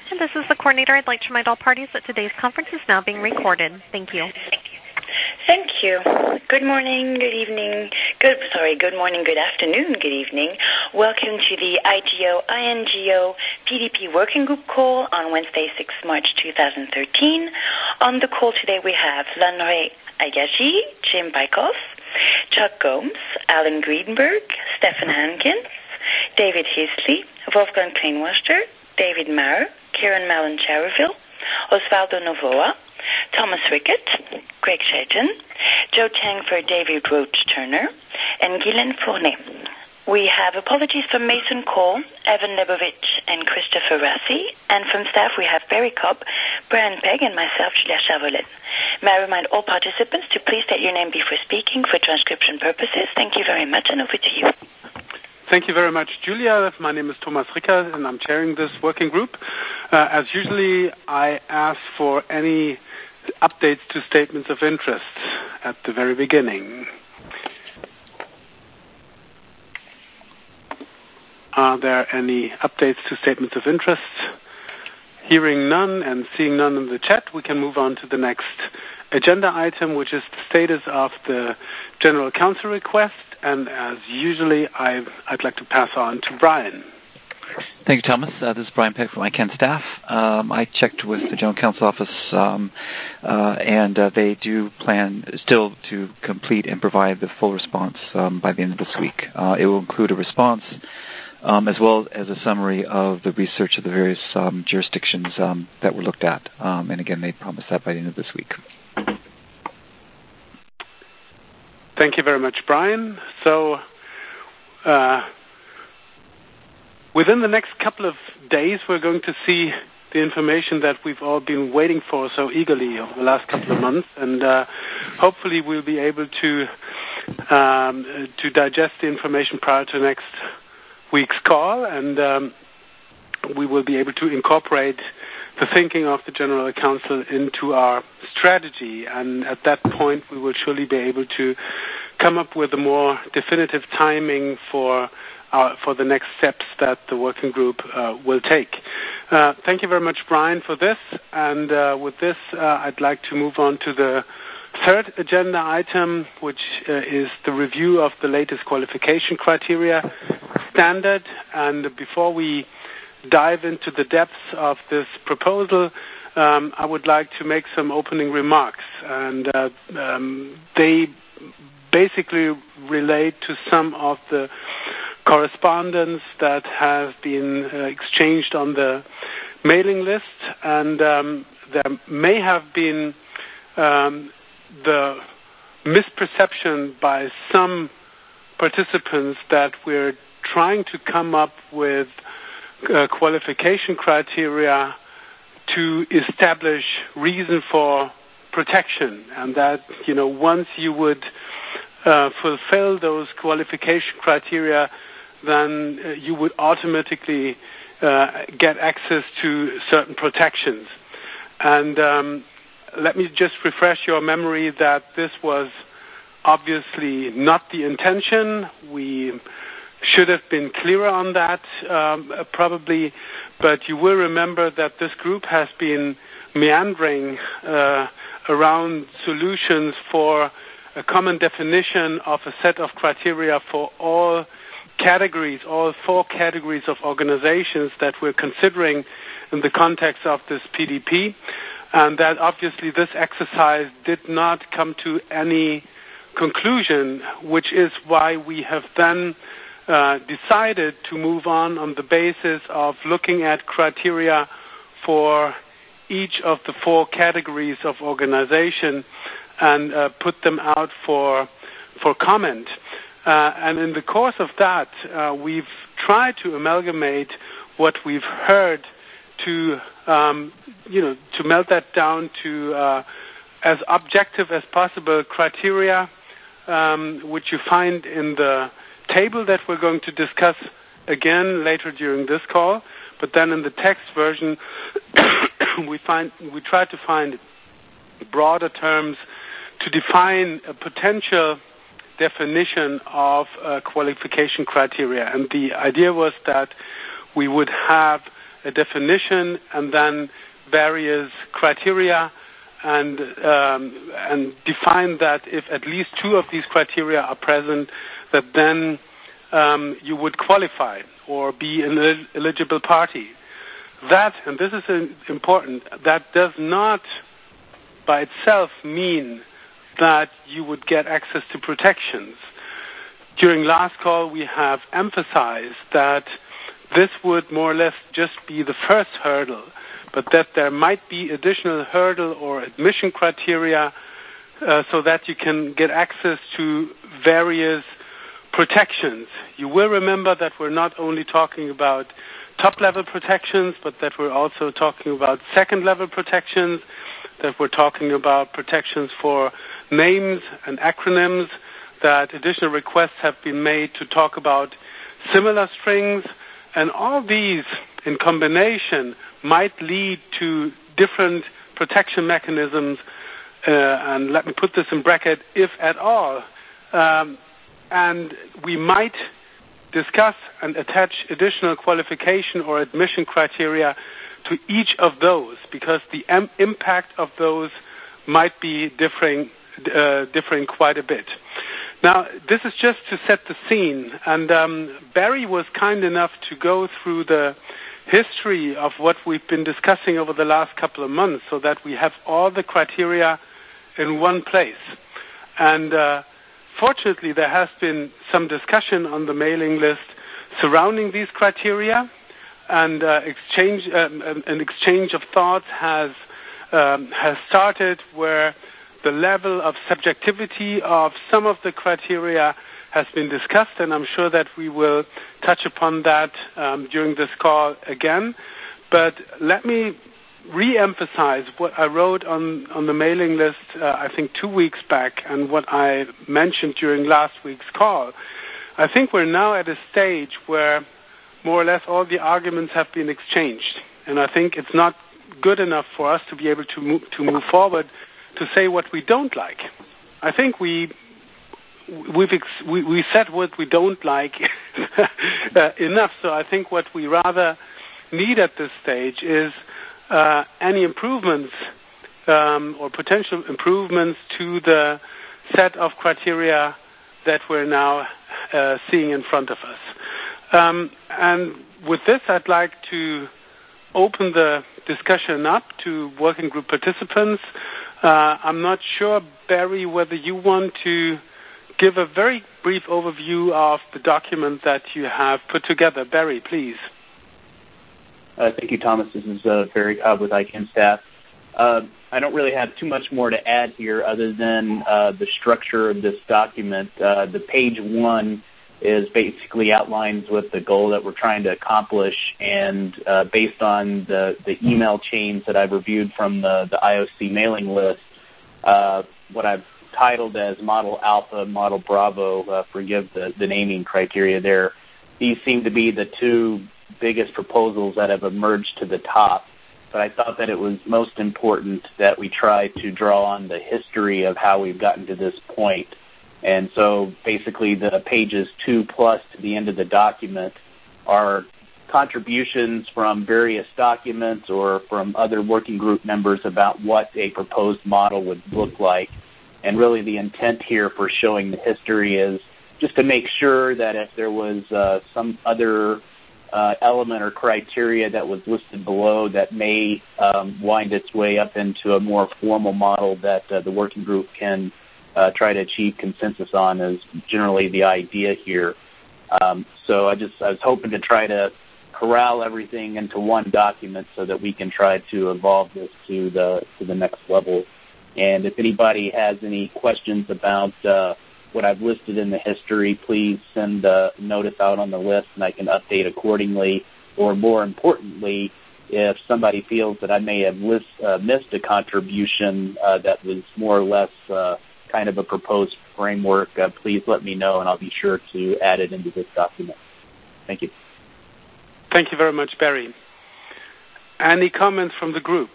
And this is the coordinator. I'd like to remind all parties that today's conference is now being recorded. Thank you. Thank you. Good morning, good evening, good morning, good afternoon, good evening. Welcome to the IGO PDP Working Group call on Wednesday, 6 March 2013. On the call today we have Lanre Agashi, Jim Bykoff, Chuck Gomes, Alan Greenberg, Stephen Hankins, David Hisley, Wolfgang Kleinwaster, David Maher, Kieran Mallon-Charreville, Osvaldo Novoa, Thomas Rickett, Greg Shajan, Joe Tang for David Roach-Turner, and Guylaine Fournet. We have apologies from Mason Cole, Evan Lebovich, and Christopher Rassi. And from staff, we have Barry Cobb, Brian Pegg, and myself, Julia Charvolet. May I remind all participants to please state your name before speaking for transcription purposes. Thank you very much, and over to you. Thank you very much, Julia. My name is Thomas Ricker, and I'm chairing this working group. As usually, I ask for any updates to statements of interest at the very beginning. Are there any updates to statements of interest? Hearing none and seeing none in the chat, we can move on to the next agenda item, which is the status of the General Counsel request. And as usually, I'd like to pass on to Brian. Thank you, Thomas. This is Brian Peck from ICANN staff. I checked with the General Counsel office, and they do plan still to complete and provide the full response by the end of this week. It will include a response as well as a summary of the research of the various jurisdictions that were looked at. And again, they promise that by the end of this week. Thank you very much, Brian. So, within the next couple of days, we're going to see the information that we've all been waiting for so eagerly over the last couple of months, and hopefully we'll be able to digest the information prior to next week's call, and we will be able to incorporate the thinking of the General Counsel into our strategy, and at that point we will surely be able to come up with a more definitive timing for the next steps that the working group will take. Thank you very much, Brian, for this, and with this I'd like to move on to the third agenda item, which is the review of the latest qualification criteria standard. And before we dive into the depths of this proposal, I would like to make some opening remarks, and they basically relate to some of the correspondence that has been exchanged on the mailing list, and there may have been the misperception by some participants that we're trying to come up with qualification criteria to establish reason for protection, and that, once you would fulfill those qualification criteria, then you would automatically get access to certain protections. And let me just refresh your memory that this was obviously not the intention. We should have been clearer on that, probably, but you will remember that this group has been meandering around solutions for a common definition of a set of criteria for all four categories of organizations that we're considering in the context of this PDP, and that obviously this exercise did not come to any conclusion, which is why we have then decided to move on the basis of looking at criteria for each of the four categories of organization and put them out for comment. And in the course of that, we've tried to amalgamate what we've heard to melt that down to as objective as possible criteria, which you find in the table that we're going to discuss again later during this call. But then in the text version, we try to find broader terms to define a potential definition of qualification criteria. And the idea was that we would have a definition, and then various criteria, and define that if at least two of these criteria are present, that then you would qualify or be an eligible party. That, and this is important, that does not by itself mean that you would get access to protections. During last call, we have emphasized that this would more or less just be the first hurdle, but that there might be additional hurdle or admission criteria so that you can get access to various protections. You will remember that we're not only talking about top-level protections, but that we're also talking about second-level protections, that we're talking about protections for names and acronyms, that additional requests have been made to talk about similar strings, and all these in combination might lead to different protection mechanisms, and let me put this in bracket, if at all, and we might discuss and attach additional qualification or admission criteria to each of those, because the impact of those might be differing quite a bit. Now, this is just to set the scene, and Barry was kind enough to go through the history of what we've been discussing over the last couple of months so that we have all the criteria in one place. And fortunately, there has been some discussion on the mailing list surrounding these criteria, and an exchange of thoughts has started where the level of subjectivity of some of the criteria has been discussed, and I'm sure that we will touch upon that during this call again. But let me re-emphasize what I wrote on the mailing list, I think 2 weeks back, and what I mentioned during last week's call. I think we're now at a stage where more or less all the arguments have been exchanged, and I think it's not good enough for us to be able to move forward to say what we don't like. I think we said what we don't like enough, so I think what we rather need at this stage is any improvements or potential improvements to the set of criteria that we're now seeing in front of us. And with this, I'd like to open the discussion up to working group participants. I'm not sure, Barry, whether you want to give a very brief overview of the document that you have put together. Barry, please. Thank you, Thomas. This is Barry Cobb with ICANN staff. I don't really have too much more to add here other than the structure of this document. The page 1 is basically outlines what the goal that we're trying to accomplish, and based on the email chains that I've reviewed from the IOC mailing list, what I've titled as Model Alpha, Model Bravo, forgive the naming criteria there, these seem to be the two biggest proposals that have emerged to the top. But I thought that it was most important that we try to draw on the history of how we've gotten to this point. And so basically the pages 2+ to the end of the document are contributions from various documents or from other working group members about what a proposed model would look like. And really the intent here for showing the history is just to make sure that if there was some other element or criteria that was listed below that may wind its way up into a more formal model that the working group can try to achieve consensus on is generally the idea here. So I was hoping to try to corral everything into one document so that we can try to evolve this to the next level. And if anybody has any questions about what I've listed in the history, please send a notice out on the list and I can update accordingly. Or more importantly, if somebody feels that I may have missed a contribution that was more or less kind of a proposed framework, please let me know and I'll be sure to add it into this document. Thank you. Thank you very much, Barry. Any comments from the group?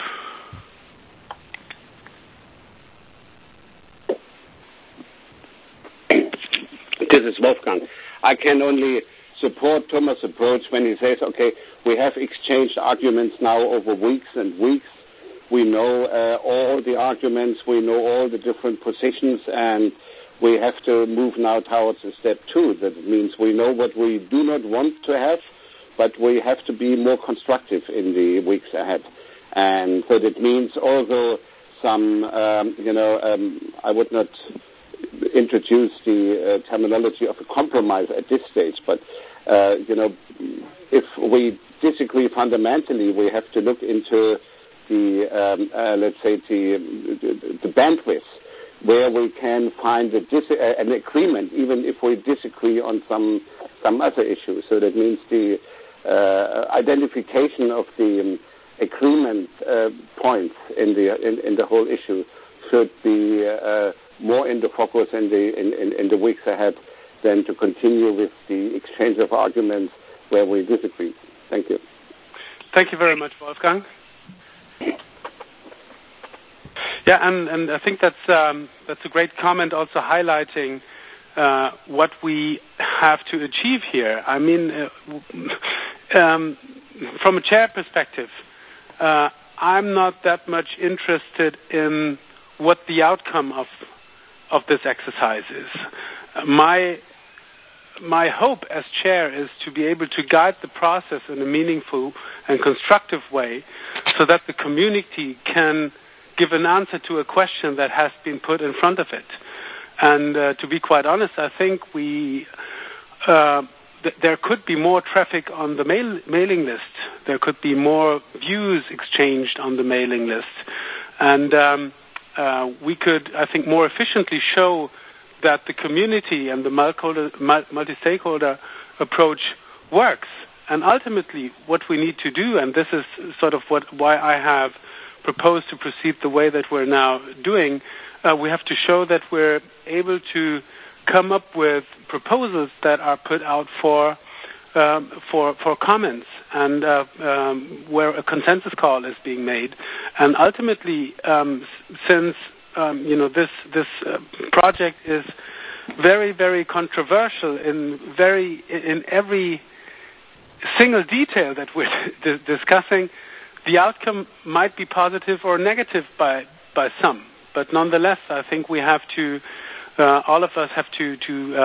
This is Wolfgang. I can only support Thomas' approach when he says, okay, we have exchanged arguments now over weeks and weeks. We know all the arguments, we know all the different positions, and we have to move now towards a step 2. That means we know what we do not want to have, but we have to be more constructive in the weeks ahead. And so that means also some, I would not introduce the terminology of a compromise at this stage, but, if we disagree fundamentally, we have to look into let's say, the bandwidth where we can find an agreement, even if we disagree on some other issues. So that means the identification of the agreement points in the whole issue should be more in the focus in the weeks ahead than to continue with the exchange of arguments where we disagree. Thank you. Thank you very much, Wolfgang. Yeah, and I think that's a great comment, also highlighting what we have to achieve here. I mean, from a chair perspective, I'm not that much interested in what the outcome of this exercise is. My hope as chair is to be able to guide the process in a meaningful and constructive way so that the community can give an answer to a question that has been put in front of it. And to be quite honest, I think there could be more traffic on the mailing list. There could be more views exchanged on the mailing list. And we could, I think, more efficiently show that the community and the multi-stakeholder approach works. And ultimately, what we need to do, and this is sort of why I have proposed to proceed the way that we're now doing, we have to show that we're able to come up with proposals that are put out for comments, and where a consensus call is being made. And ultimately, since this project is very, very controversial in every single detail that we're discussing, the outcome might be positive or negative by some. But nonetheless, I think we have to, all of us have to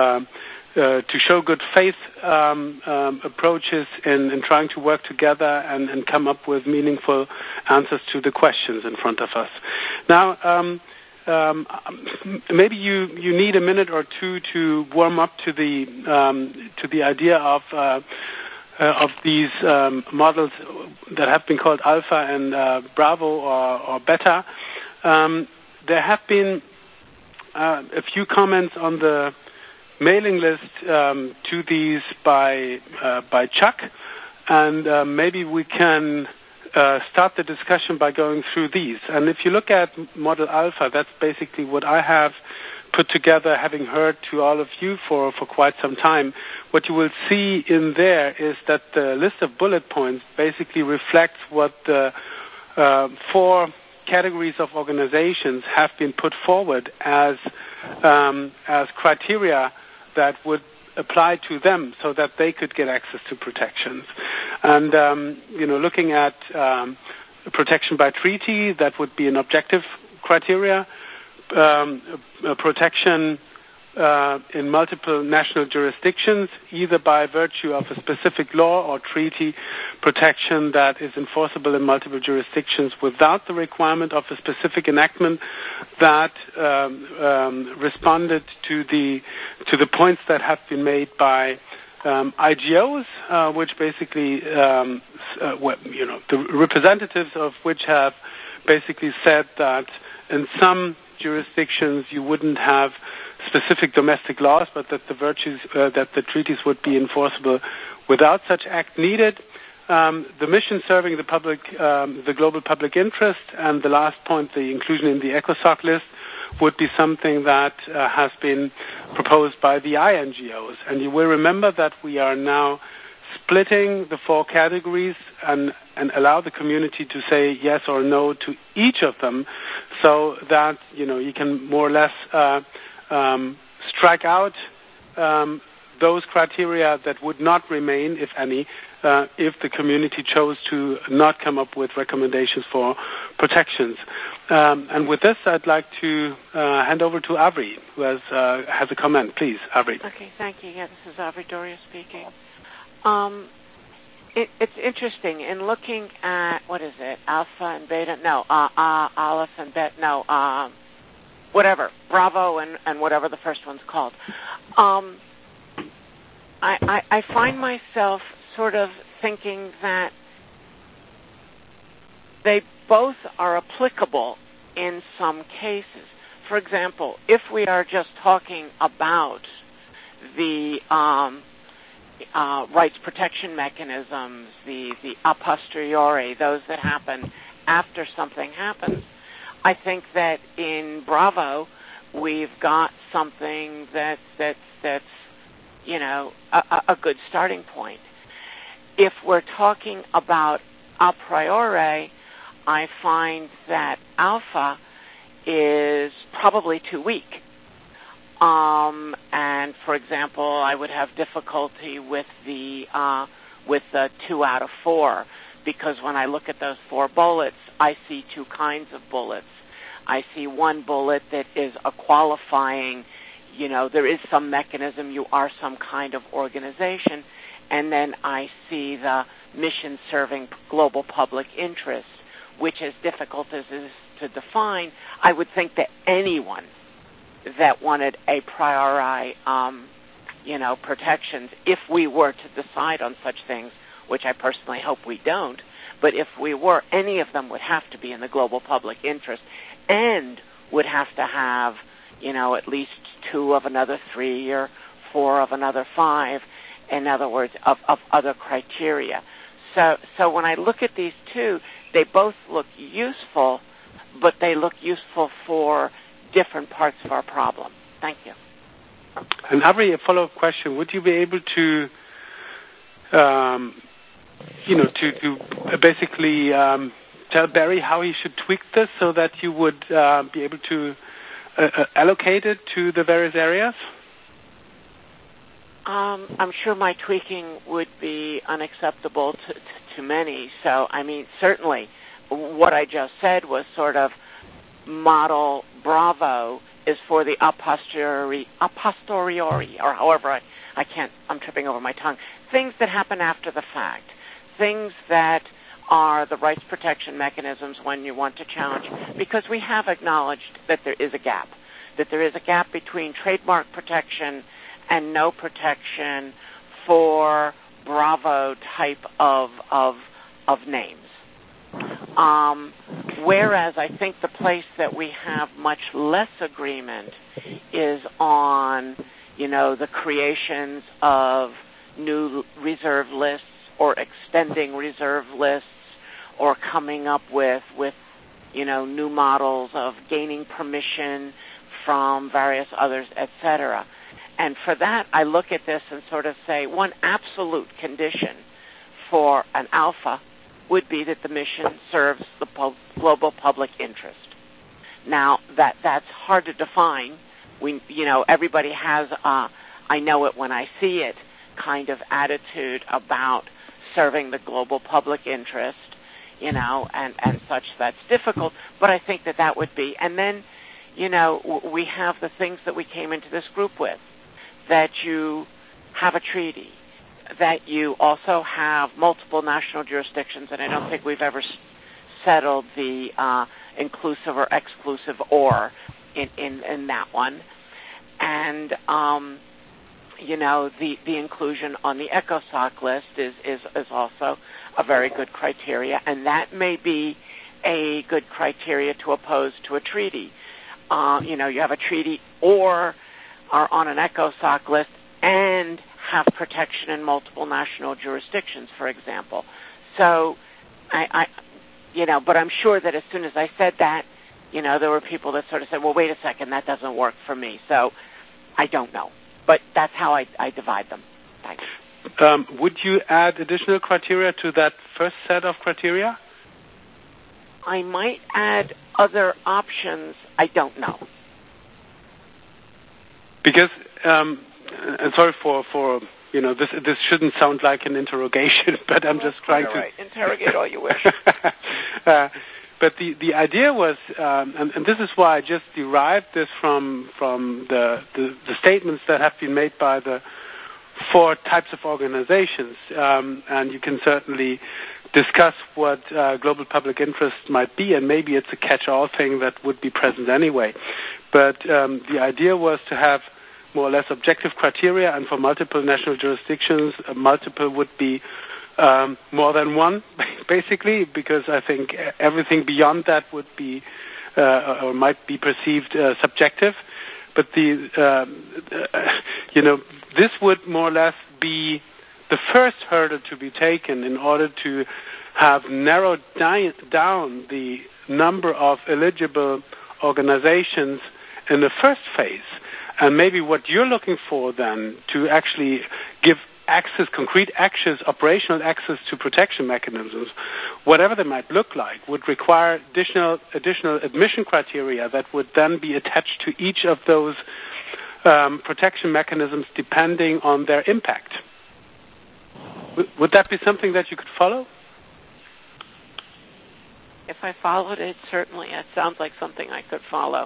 show good faith approaches in trying to work together and come up with meaningful answers to the questions in front of us. Now, maybe you need a minute or two to warm up to the idea of these models that have been called Alpha and Bravo or Beta. There have been a few comments on the mailing list to these by Chuck, and maybe we can start the discussion by going through these. And if you look at Model Alpha, that's basically what I have put together, having heard to all of you for quite some time. What you will see in there is that the list of bullet points basically reflects what the 4 categories of organizations have been put forward as criteria that would apply to them so that they could get access to protections. And, looking at protection by treaty, that would be an objective criteria. Protection in multiple national jurisdictions, either by virtue of a specific law or treaty protection that is enforceable in multiple jurisdictions without the requirement of a specific enactment that responded to the points that have been made by IGOs, which basically, the representatives of which have basically said that in some jurisdictions you wouldn't have specific domestic laws, but that the treaties would be enforceable without such act needed. The mission serving the public, the global public interest, and the last point, the inclusion in the ECOSOC list, would be something that has been proposed by the INGOs. And you will remember that we are now splitting the 4 categories and allow the community to say yes or no to each of them, so that you can more or less strike out those criteria that would not remain, if any, if the community chose to not come up with recommendations for protections. And with this, I'd like to hand over to Avri, who has a comment. Please, Avri. Okay, thank you. Yeah, this is Avri Doria speaking. It's interesting in looking at, what is it, alpha and beta? No, aleph and beta, no, whatever, Bravo and whatever the first one's called. I find myself sort of thinking that they both are applicable in some cases. For example, if we are just talking about the rights protection mechanisms, the a posteriori, those that happen after something happens, I think that in Bravo we've got something that's a good starting point. If we're talking about a priori, I find that alpha is probably too weak. And for example, I would have difficulty with the 2 out of 4, because when I look at those 4 bullets, I see 2 kinds of bullets. I see one bullet that is a qualifying, there is some mechanism, you are some kind of organization, and then I see the mission serving global public interest, which, as difficult as it is to define, I would think that anyone that wanted a priori, protections, if we were to decide on such things, which I personally hope we don't, but if we were, any of them would have to be in the global public interest and would have to have, at least 2 of another 3 or 4 of another 5, in other words, of other criteria. So when I look at these 2, they both look useful, but they look useful for different parts of our problem. Thank you. And Avri, a follow-up question: would you be able to, basically tell Barry how he should tweak this so that you would be able to allocate it to the various areas? I'm sure my tweaking would be unacceptable to many. So, certainly what I just said was sort of model Bravo is for the a posteriori, or however I'm tripping over my tongue, things that happen after the fact, things that are the rights protection mechanisms when you want to challenge, because we have acknowledged that there is a gap between trademark protection and no protection for Bravo type of names. Whereas I think the place that we have much less agreement is on, the creations of new reserve lists or extending reserve lists or coming up with new models of gaining permission from various others, etc. And for that, I look at this and sort of say one absolute condition for an alpha would be that the mission serves the global public interest. Now, that's hard to define. Everybody has I know it when I see it kind of attitude about serving the global public interest, and such. That's difficult, but I think that would be. And then, we have the things that we came into this group with, that you have a treaty, that you also have multiple national jurisdictions, and I don't think we've ever settled the inclusive or exclusive or in that one. And, the inclusion on the ECOSOC list is also a very good criteria, and that may be a good criteria to oppose to a treaty. You have a treaty or are on an ECOSOC list and have protection in multiple national jurisdictions, for example. So, but I'm sure that as soon as I said that, there were people that sort of said, well, wait a second, that doesn't work for me. So I don't know. But that's how I divide them. Thanks. Would you add additional criteria to that first set of criteria? I might add other options. I don't know. Because and sorry for this shouldn't sound like an interrogation, but I'm just trying to interrogate all you wish. But the idea was, and this is why I just derived this from the statements that have been made by the 4 types of organizations, and you can certainly discuss what global public interest might be, and maybe it's a catch-all thing that would be present anyway. But the idea was to have more or less objective criteria, and for multiple national jurisdictions, multiple would be more than one, basically, because I think everything beyond that would be or might be perceived subjective. But this would more or less be the first hurdle to be taken in order to have narrowed down the number of eligible organizations in the first phase. And maybe what you're looking for then to actually give access, concrete access, operational access to protection mechanisms, whatever they might look like, would require additional admission criteria that would then be attached to each of those protection mechanisms depending on their impact. Would that be something that you could follow? If I followed it, certainly. It sounds like something I could follow.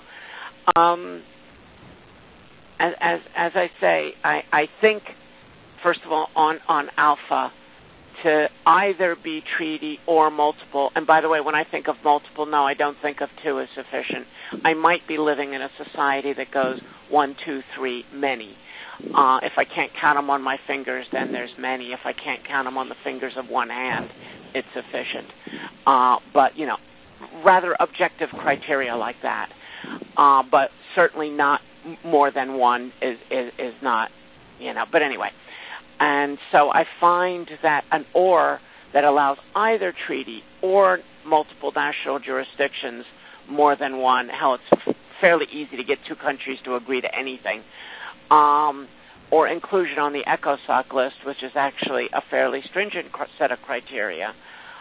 As I say, I think, first of all, on alpha, to either be treaty or multiple, and by the way, when I think of multiple, no, I don't think of 2 as sufficient. I might be living in a society that goes 1, 2, 3, many. If I can't count them on my fingers, then there's many. If I can't count them on the fingers of one hand, it's sufficient. But, rather objective criteria like that. But certainly not more than one is not, But anyway, and so I find that an or that allows either treaty or multiple national jurisdictions, more than one, hell, it's fairly easy to get 2 countries to agree to anything, or inclusion on the ECOSOC list, which is actually a fairly stringent set of criteria.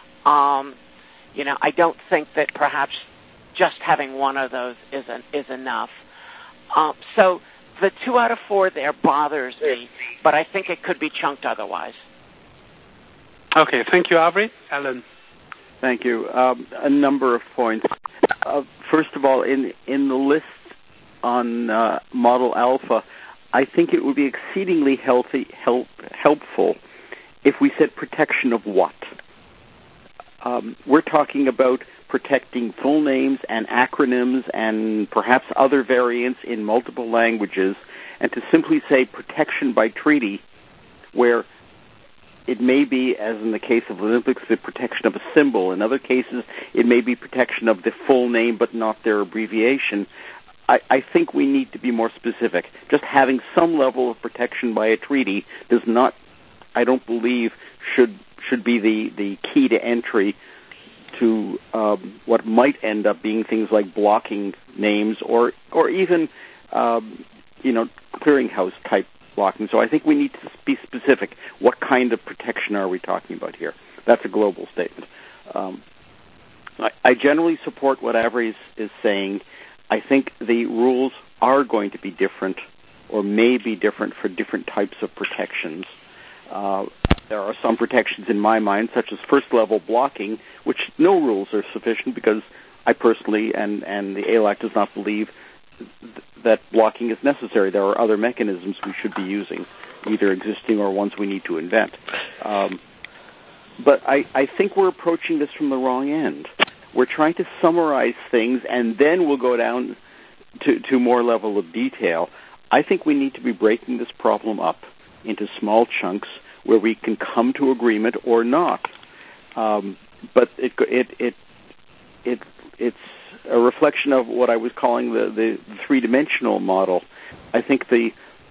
I don't think that perhaps just having one of those is enough. So the 2 out of 4 there bothers me, but I think it could be chunked otherwise. Okay, thank you, Avery. Alan. Thank you. A number of points. First of all, in the list on Model Alpha, I think it would be exceedingly helpful if we said protection of what? We're talking about protecting full names and acronyms and perhaps other variants in multiple languages, and to simply say protection by treaty, where it may be, as in the case of Olympics, the protection of a symbol. In other cases, it may be protection of the full name but not their abbreviation. I think we need to be more specific. Just having some level of protection by a treaty does not, I don't believe, should be the key to entry to what might end up being things like blocking names or even clearinghouse type blocking. So I think we need to be specific. What kind of protection are we talking about here? That's a global statement. I generally support what Avery is saying. I think the rules are going to be different or may be different for different types of protections. There are some protections in my mind, such as first-level blocking, which no rules are sufficient because I personally and the ALAC does not believe that blocking is necessary. There are other mechanisms we should be using, either existing or ones we need to invent. But I think we're approaching this from the wrong end. We're trying to summarize things, and then we'll go down to more level of detail. I think we need to be breaking this problem up into small chunks where we can come to agreement or not. But it's a reflection of what I was calling the three-dimensional model. I think the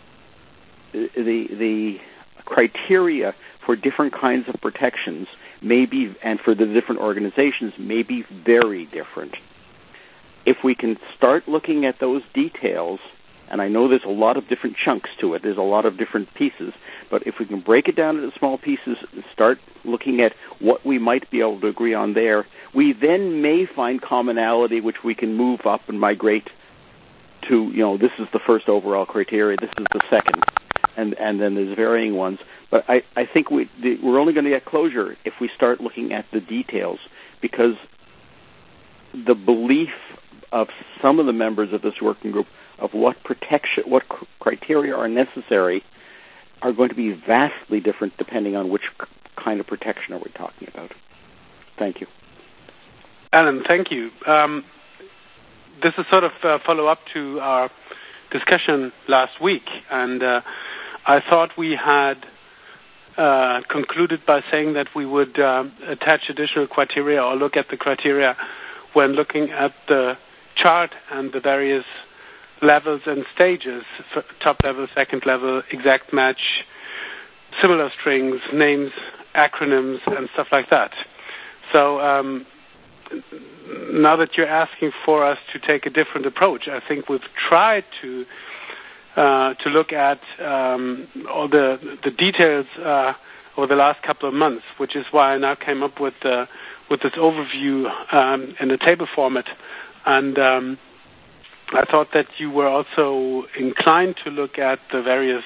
criteria for different kinds of protections may be, and for the different organizations, may be very different. If we can start looking at those details, and I know there's a lot of different chunks to it, there's a lot of different pieces, but if we can break it down into small pieces and start looking at what we might be able to agree on there, we then may find commonality which we can move up and migrate to, this is the first overall criteria, this is the second. and then there's varying ones. But I think we're only going to get closure if we start looking at the details, because the belief of some of the members of this working group of what criteria are necessary are going to be vastly different depending on which kind of protection are we talking about. Thank you. Alan, thank you. This is sort of a follow-up to our discussion last week, and I thought we had concluded by saying that we would attach additional criteria or look at the criteria when looking at the chart and the various levels and stages, top level, second level, exact match, similar strings, names, acronyms, and stuff like that. So now that you're asking for us to take a different approach, I think we've tried to look at all the details over the last couple of months, which is why I now came up with this overview in a table format. And I thought that you were also inclined to look at the various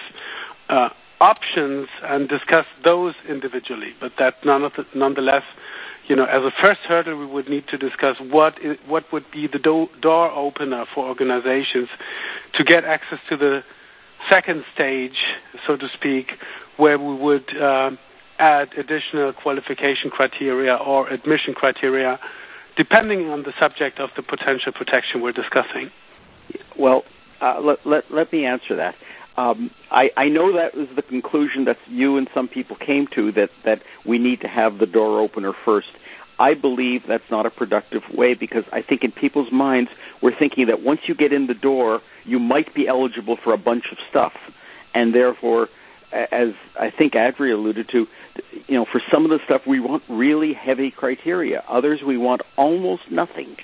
options and discuss those individually, but that nonetheless, as a first hurdle, we would need to discuss what would be the door opener for organizations to get access to the second stage, so to speak, where we would add additional qualification criteria or admission criteria, depending on the subject of the potential protection we're discussing. Well, let me answer that. I know that was the conclusion that you and some people came to, that we need to have the door opener first. I believe that's not a productive way, because I think in people's minds we're thinking that once you get in the door, you might be eligible for a bunch of stuff. And therefore, as I think Adri alluded to, for some of the stuff we want really heavy criteria. Others we want almost nothing.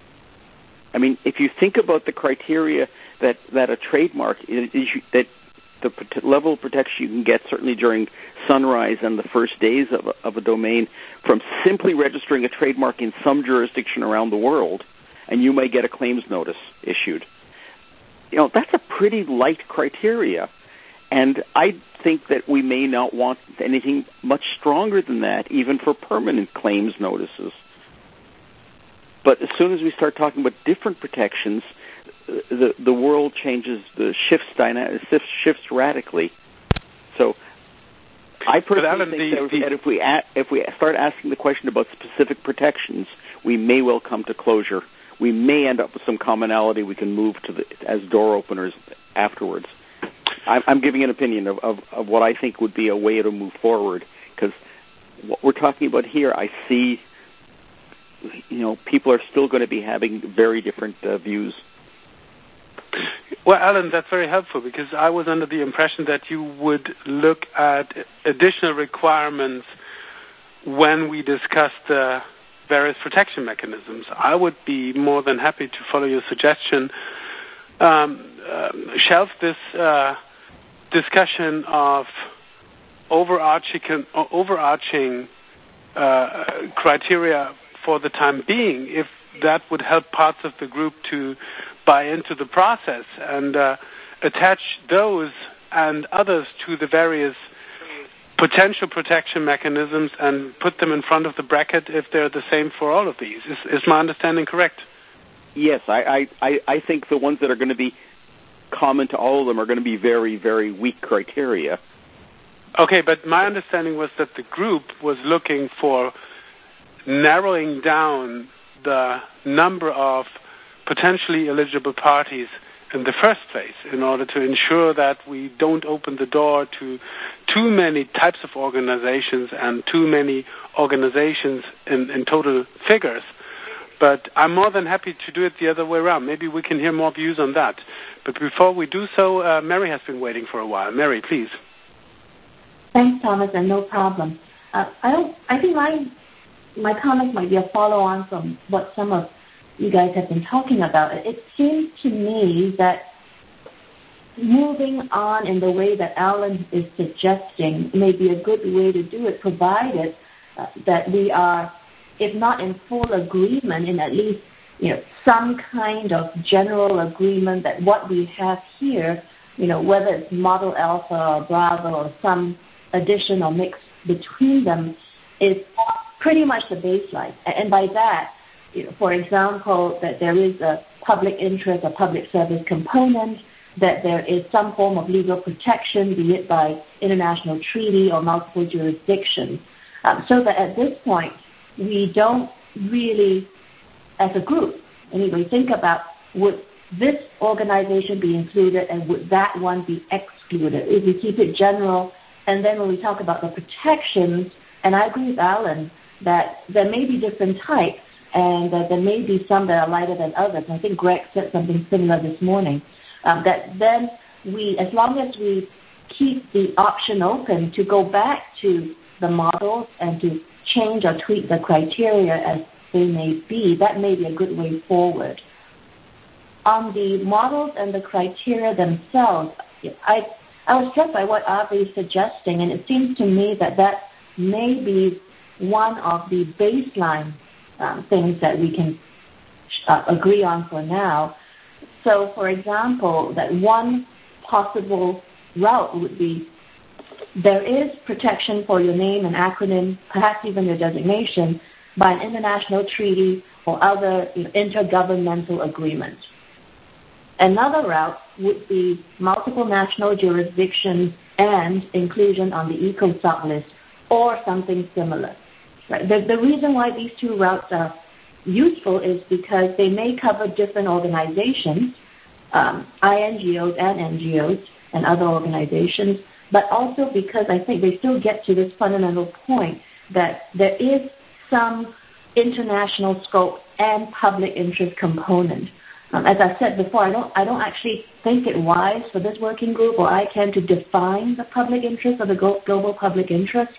I mean, if you think about the criteria that a trademark is, that the level of protection you can get certainly during sunrise and the first days of a domain from simply registering a trademark in some jurisdiction around the world, and you may get a claims notice issued. That's a pretty light criteria. And I think that we may not want anything much stronger than that, even for permanent claims notices. But as soon as we start talking about different protections, the world changes, shifts radically. So I personally think that if we start asking the question about specific protections, we may well come to closure. We may end up with some commonality we can move to as door openers afterwards. I'm giving an opinion of what I think would be a way to move forward, because what we're talking about here, I see, people are still going to be having very different views. Well, Alan, that's very helpful, because I was under the impression that you would look at additional requirements when we discussed the various protection mechanisms. I would be more than happy to follow your suggestion. Shelf this discussion of overarching criteria for the time being, if that would help parts of the group to buy into the process, and attach those and others to the various potential protection mechanisms and put them in front of the bracket if they're the same for all of these. Is my understanding correct? Yes, I think the ones that are going to be common to all of them are going to be very, very weak criteria. Okay, but my understanding was that the group was looking for narrowing down the number of potentially eligible parties in the first place, in order to ensure that we don't open the door to too many types of organizations and too many organizations in total figures. But I'm more than happy to do it the other way around. Maybe we can hear more views on that. But before we do so, Mary has been waiting for a while. Mary, please. Thanks, Thomas, and no problem. I think my comments might be a follow-on from what some of you guys have been talking about. It seems to me that moving on in the way that Alan is suggesting may be a good way to do it, provided that we are, if not in full agreement, in at least some kind of general agreement that what we have here whether it's Model Alpha or Bravo or some addition or mix between them, is pretty much the baseline. And by that, for example, that there is a public interest, a public service component, that there is some form of legal protection, be it by international treaty or multiple jurisdictions, so that at this point, we don't really, as a group, anyway, think about would this organization be included and would that one be excluded? If we keep it general, and then when we talk about the protections, and I agree with Alan that there may be different types and that there may be some that are lighter than others. I think Greg said something similar this morning, that then we, as long as we keep the option open to go back to the models and to change or tweak the criteria as they may be, that may be a good way forward. On the models and the criteria themselves, I was struck by what Avi is suggesting, and it seems to me that may be one of the baseline things that we can agree on for now. So, for example, that one possible route would be there is protection for your name and acronym, perhaps even your designation, by an international treaty or other intergovernmental agreement. Another route would be multiple national jurisdictions and inclusion on the ECOSOC list or something similar. Right? The reason why these two routes are useful is because they may cover different organizations, INGOs and NGOs and other organizations, but also because I think they still get to this fundamental point that there is some international scope and public interest component. As I said before, I don't actually think it wise for this working group or ICANN to define the public interest or the global public interest.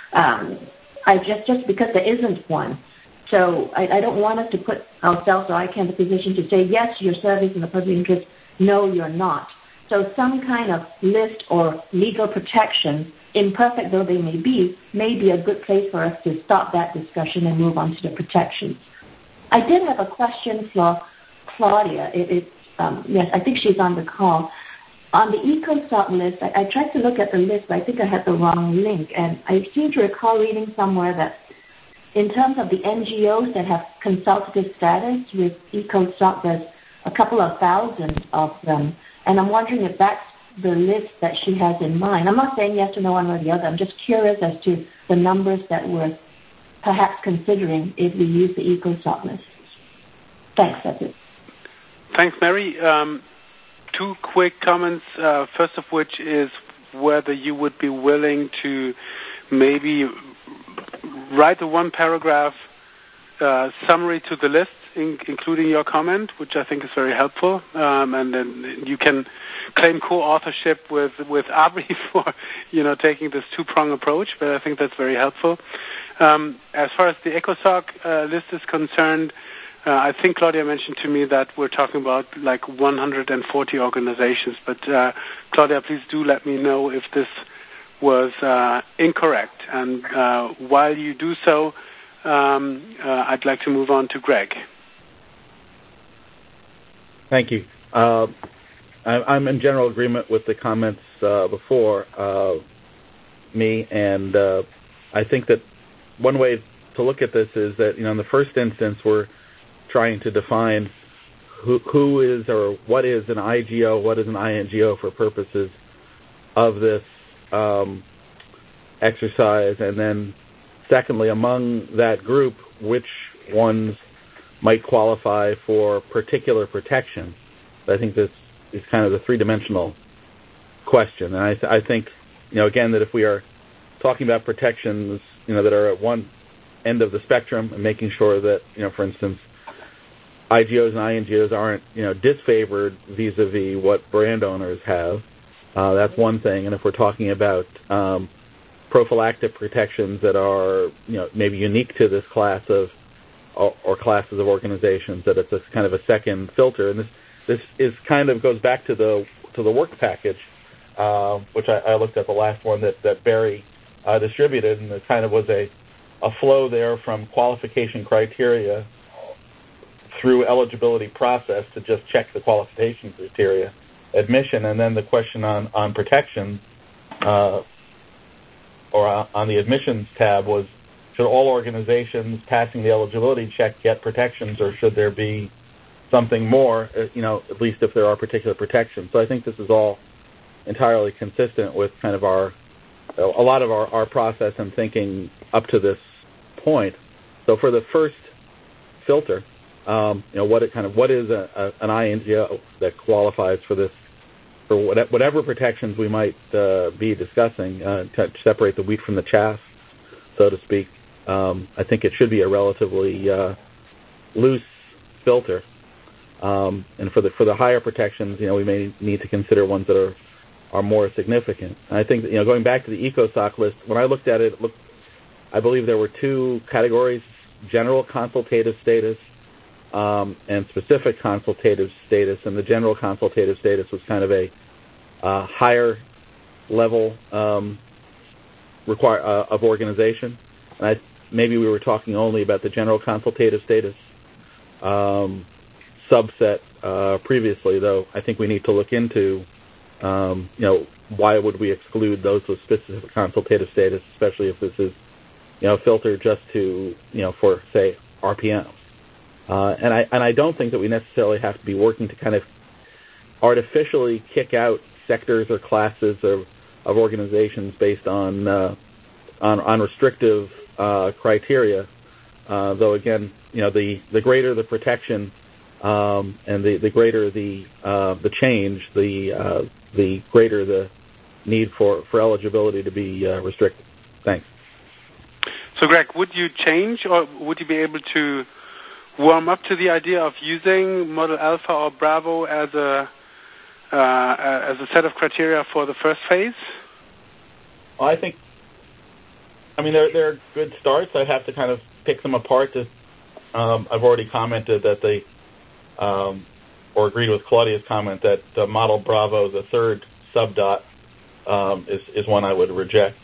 Just because there isn't one. So I don't want us to put ourselves or ICANN in the position to say, yes, you're serving the public interest, no, you're not. So some kind of list or legal protection, imperfect though they may be a good place for us to stop that discussion and move on to the protections. I did have a question for Claudia. Yes, I think she's on the call. On the ECOSOC list, I tried to look at the list, but I think I had the wrong link. And I seem to recall reading somewhere that in terms of the NGOs that have consultative status with ECOSOC, there's a couple of thousand of them. And I'm wondering if that's the list that she has in mind. I'm not saying yes or no one or the other. I'm just curious as to the numbers that we're perhaps considering if we use the ECOSOC list. Thanks, that's it. Thanks, Mary. Two quick comments, first of which is whether you would be willing to maybe write a one-paragraph summary to the list, including your comment, which I think is very helpful. And then you can claim co-authorship with Avi for taking this two-prong approach, but I think that's very helpful. As far as the ECOSOC list is concerned, I think Claudia mentioned to me that we're talking about like 140 organizations, but Claudia, please do let me know if this was incorrect. And while you do so, I'd like to move on to Greg. Thank you. I'm in general agreement with the comments before me, and I think that one way to look at this is that, in the first instance, we're trying to define who is or what is an IGO, what is an INGO for purposes of this exercise, and then secondly, among that group, which ones might qualify for particular protection. I think this is kind of the three-dimensional question, and I think, again, that if we are talking about protections, that are at one end of the spectrum, and making sure that, for instance, IGOs and INGOs aren't, disfavored vis-a-vis what brand owners have. That's one thing. And if we're talking about prophylactic protections that are, maybe unique to this class of or classes of organizations, that it's a kind of a second filter. And this is kind of goes back to the work package, which I looked at the last one that Barry distributed, and it kind of was a flow there from qualification criteria through eligibility process to just check the qualification criteria. admission, and then the question on protection, or on the admissions tab was, should all organizations passing the eligibility check get protections, or should there be something more, at least if there are particular protections? So I think this is all entirely consistent with kind of a lot of our process and thinking up to this point. So for the first filter, what is an INGO that qualifies for this, for whatever protections we might be discussing, to separate the wheat from the chaff, so to speak. I think it should be a relatively loose filter, and for the higher protections, we may need to consider ones that are more significant. And I think that, going back to the ECOSOC list, when I looked at it, I believe there were two categories: general consultative status and specific consultative status. And the general consultative status was kind of a higher level of organization. And maybe we were talking only about the general consultative status subset previously, though I think we need to look into, why would we exclude those with specific consultative status, especially if this is, filtered just to, for, say, RPMs. And I don't think that we necessarily have to be working to kind of artificially kick out sectors or classes of organizations based on restrictive criteria. Though again, the greater the protection and the greater the change, the greater the need for eligibility to be restricted. Thanks. So, Greg, would you change, or would you be able to warm up to the idea of using Model Alpha or Bravo as a set of criteria for the first phase? Well, they're good starts. I'd have to kind of pick them apart. I've already commented that or agreed with Claudia's comment that the Model Bravo, the third subdot, is one I would reject.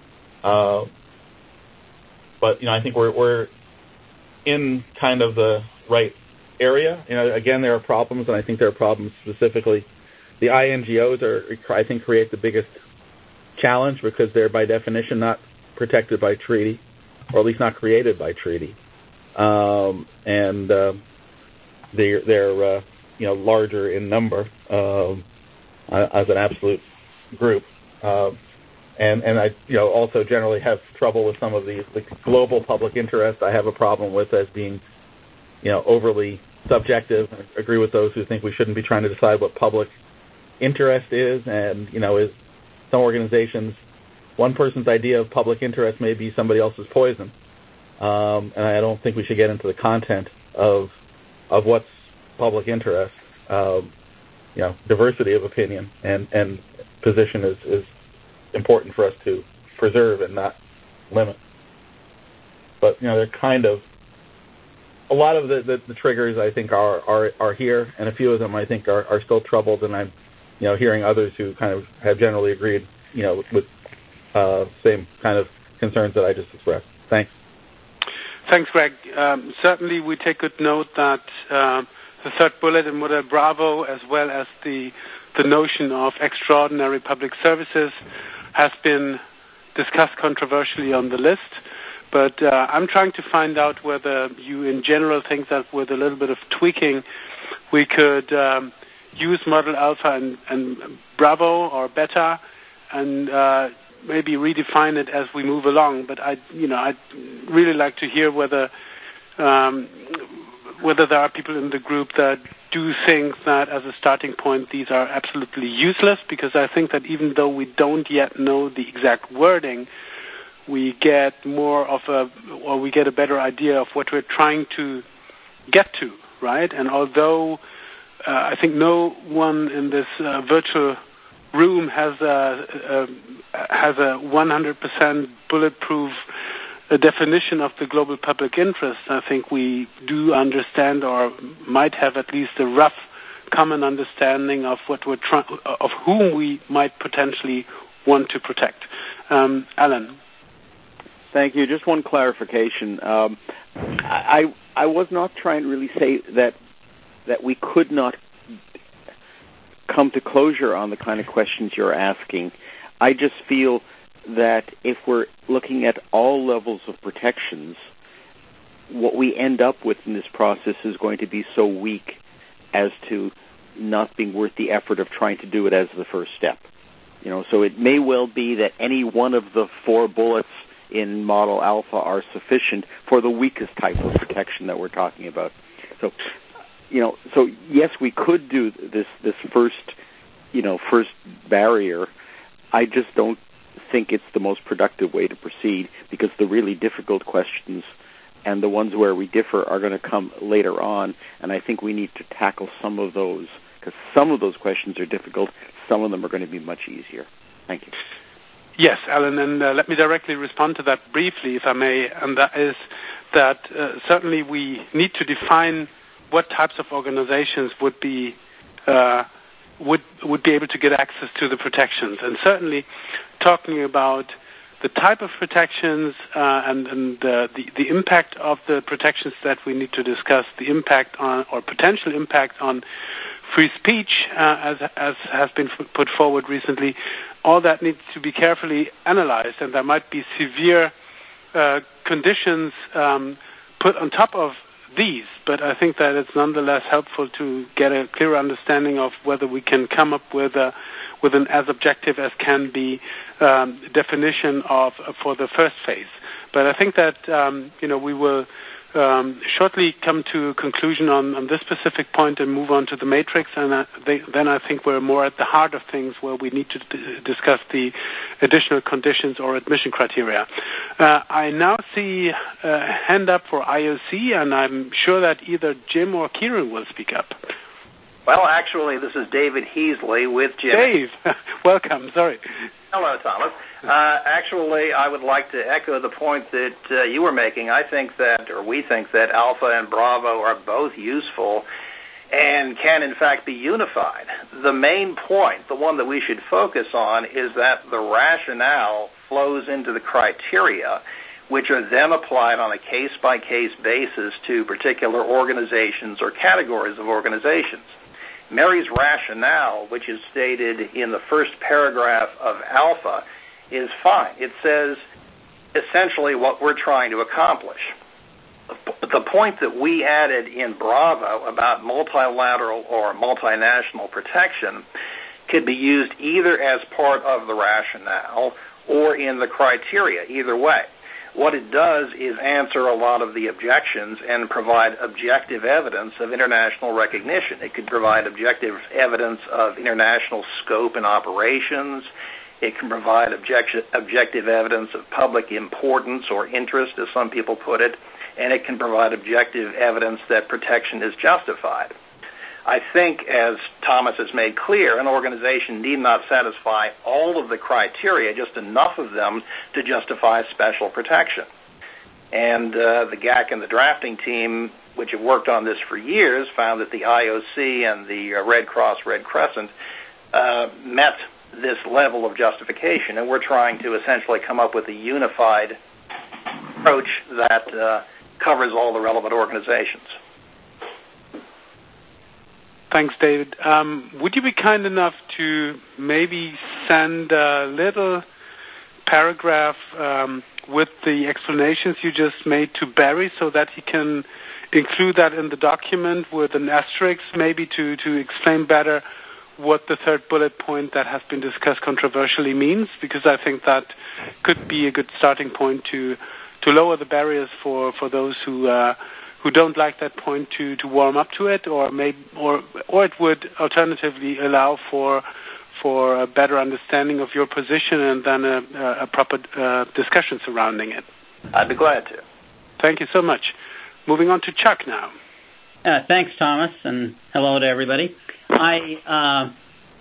But I think we're in kind of the right area. Again, there are problems, and I think there are problems specifically. The INGOs I think create the biggest challenge because they're by definition not protected by treaty, or at least not created by treaty, and they're larger in number as an absolute group. And I also generally have trouble with some of the global public interest. I have a problem with as being overly subjective. I agree with those who think we shouldn't be trying to decide what public interest is, and is some organizations, one person's idea of public interest may be somebody else's poison, and I don't think we should get into the content of what's public interest. Diversity of opinion and position is important for us to preserve and not limit. But they're kind of a lot of the triggers I think are here, and a few of them I think are still troubled, and I'm hearing others who kind of have generally agreed with same kind of concerns that I just expressed. Thanks. Thanks, Greg. Certainly we take good note that the third bullet in Model Bravo, as well as the notion of extraordinary public services, has been discussed controversially on the list. But I'm trying to find out whether you in general think that with a little bit of tweaking we could use Model Alpha and Bravo or Beta and maybe redefine it as we move along. But I'd really like to hear whether there are people in the group that do think that as a starting point these are absolutely useless, because I think that even though we don't yet know the exact wording, we get we get a better idea of what we're trying to get to, right? And although I think no one in this virtual room has a 100% bulletproof definition of the global public interest, I think we do understand, or might have at least a rough common understanding of what we're of whom we might potentially want to protect. Alan. Thank you. Just one clarification. I was not trying to really say that we could not come to closure on the kind of questions you're asking. I just feel that if we're looking at all levels of protections, what we end up with in this process is going to be so weak as to not being worth the effort of trying to do it as the first step. So it may well be that any one of the 4 bullets in Model Alpha are sufficient for the weakest type of protection that we're talking about. So yes, we could do this first barrier. I just don't think it's the most productive way to proceed, because the really difficult questions and the ones where we differ are going to come later on, and I think we need to tackle some of those, because some of those questions are difficult, some of them are going to be much easier. Thank you. Yes, Alan, and let me directly respond to that briefly, if I may, and that is that certainly we need to define what types of organizations would be able to get access to the protections, and certainly talking about the type of protections and the impact of the protections that we need to discuss, the impact on or potential impact on free speech, as has been put forward recently. All that needs to be carefully analyzed, and there might be severe conditions put on top of these, but I think that it's nonetheless helpful to get a clear understanding of whether we can come up with an as objective as can be definition for the first phase. But I think that we will shortly come to a conclusion on this specific point and move on to the matrix, and then I think we're more at the heart of things, where we need to discuss the additional conditions or admission criteria. I now see a hand up for IOC, and I'm sure that either Jim or Kieran will speak up. Well, actually, this is David Heasley with Jim. Dave, welcome. Sorry. Hello, Thomas. Actually, I would like to echo the point that you were making. We think that Alpha and Bravo are both useful and can, in fact, be unified. The main point, the one that we should focus on, is that the rationale flows into the criteria, which are then applied on a case-by-case basis to particular organizations or categories of organizations. Mary's rationale, which is stated in the first paragraph of Alpha, is fine. It says essentially what we're trying to accomplish. The point that we added in Bravo about multilateral or multinational protection could be used either as part of the rationale or in the criteria, either way. What it does is answer a lot of the objections and provide objective evidence of international recognition. It could provide objective evidence of international scope and operations. It can provide objective evidence of public importance or interest, as some people put it, and it can provide objective evidence that protection is justified. I think, as Thomas has made clear, an organization need not satisfy all of the criteria, just enough of them to justify special protection. And the GAC and the drafting team, which have worked on this for years, found that the IOC and the Red Cross, Red Crescent met this level of justification, and we're trying to essentially come up with a unified approach that covers all the relevant organizations. Thanks, David. Would you be kind enough to maybe send a little paragraph with the explanations you just made to Barry so that he can include that in the document with an asterisk, maybe to explain better what the third bullet point that has been discussed controversially means? Because I think that could be a good starting point to lower the barriers for those who don't like that point to warm up to it, or it would alternatively allow for a better understanding of your position and then a proper discussion surrounding it. I'd be glad to. Thank you so much. Moving on to Chuck now. Thanks, Thomas, and hello to everybody. I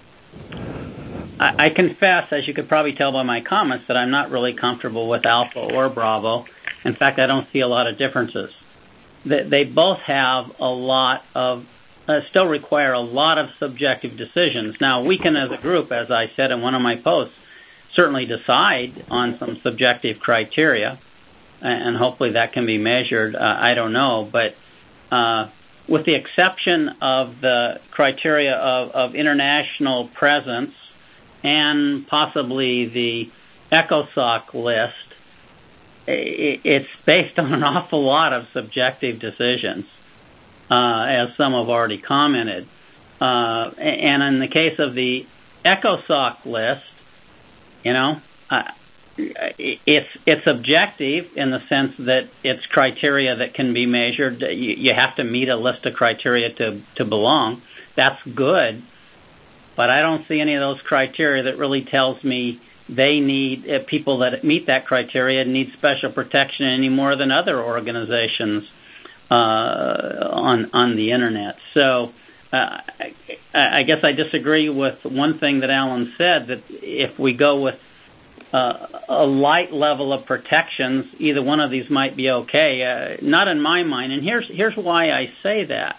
confess, as you could probably tell by my comments, that I'm not really comfortable with Alpha or Bravo. In fact, I don't see a lot of differences. They both have a lot of, still require a lot of subjective decisions. Now, we can, as a group, as I said in one of my posts, certainly decide on some subjective criteria, and hopefully that can be measured. I don't know, but with the exception of the criteria of international presence and possibly the ECOSOC list, it's based on an awful lot of subjective decisions, as some have already commented. And in the case of the ECOSOC list, it's objective in the sense that it's criteria that can be measured. You have to meet a list of criteria to belong. That's good, but I don't see any of those criteria that really tells me they need people that meet that criteria need special protection any more than other organizations on the internet. So I guess I disagree with one thing that Alan said, that if we go with a light level of protections, either one of these might be okay. Not in my mind, and here's why I say that.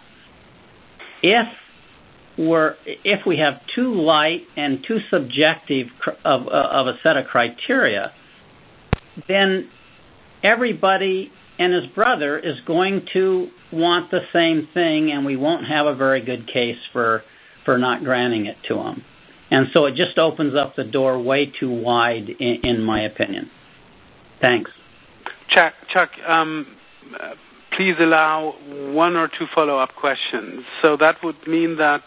If we have too light and too subjective of a set of criteria, then everybody and his brother is going to want the same thing, and we won't have a very good case for not granting it to them. And so it just opens up the door way too wide, in my opinion. Thanks. Chuck, please allow one or two follow-up questions. So that would mean that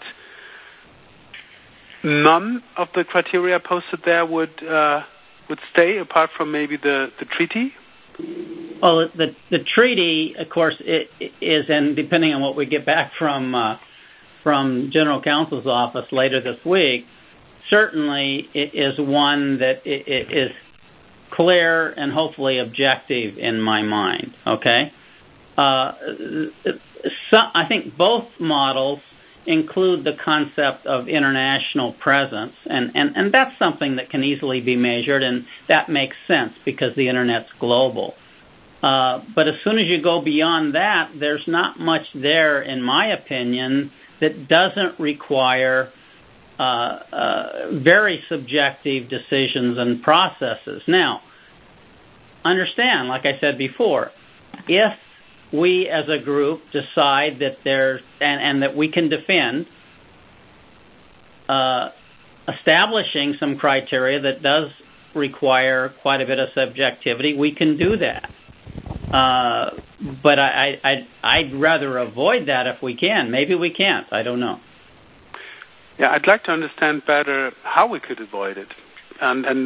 none of the criteria posted there would stay, apart from maybe the treaty? Well, the treaty, of course, is, and depending on what we get back from General Counsel's office later this week, certainly it is one that is clear and hopefully objective in my mind. Okay, so I think both models include the concept of international presence, and that's something that can easily be measured, and that makes sense because the Internet's global. But as soon as you go beyond that, there's not much there, in my opinion, that doesn't require very subjective decisions and processes. Now, understand, like I said before, if we as a group decide that there's, and that we can defend establishing some criteria that does require quite a bit of subjectivity, we can do that. But I'd rather avoid that if we can. Maybe we can't. I don't know. Yeah, I'd like to understand better how we could avoid it. And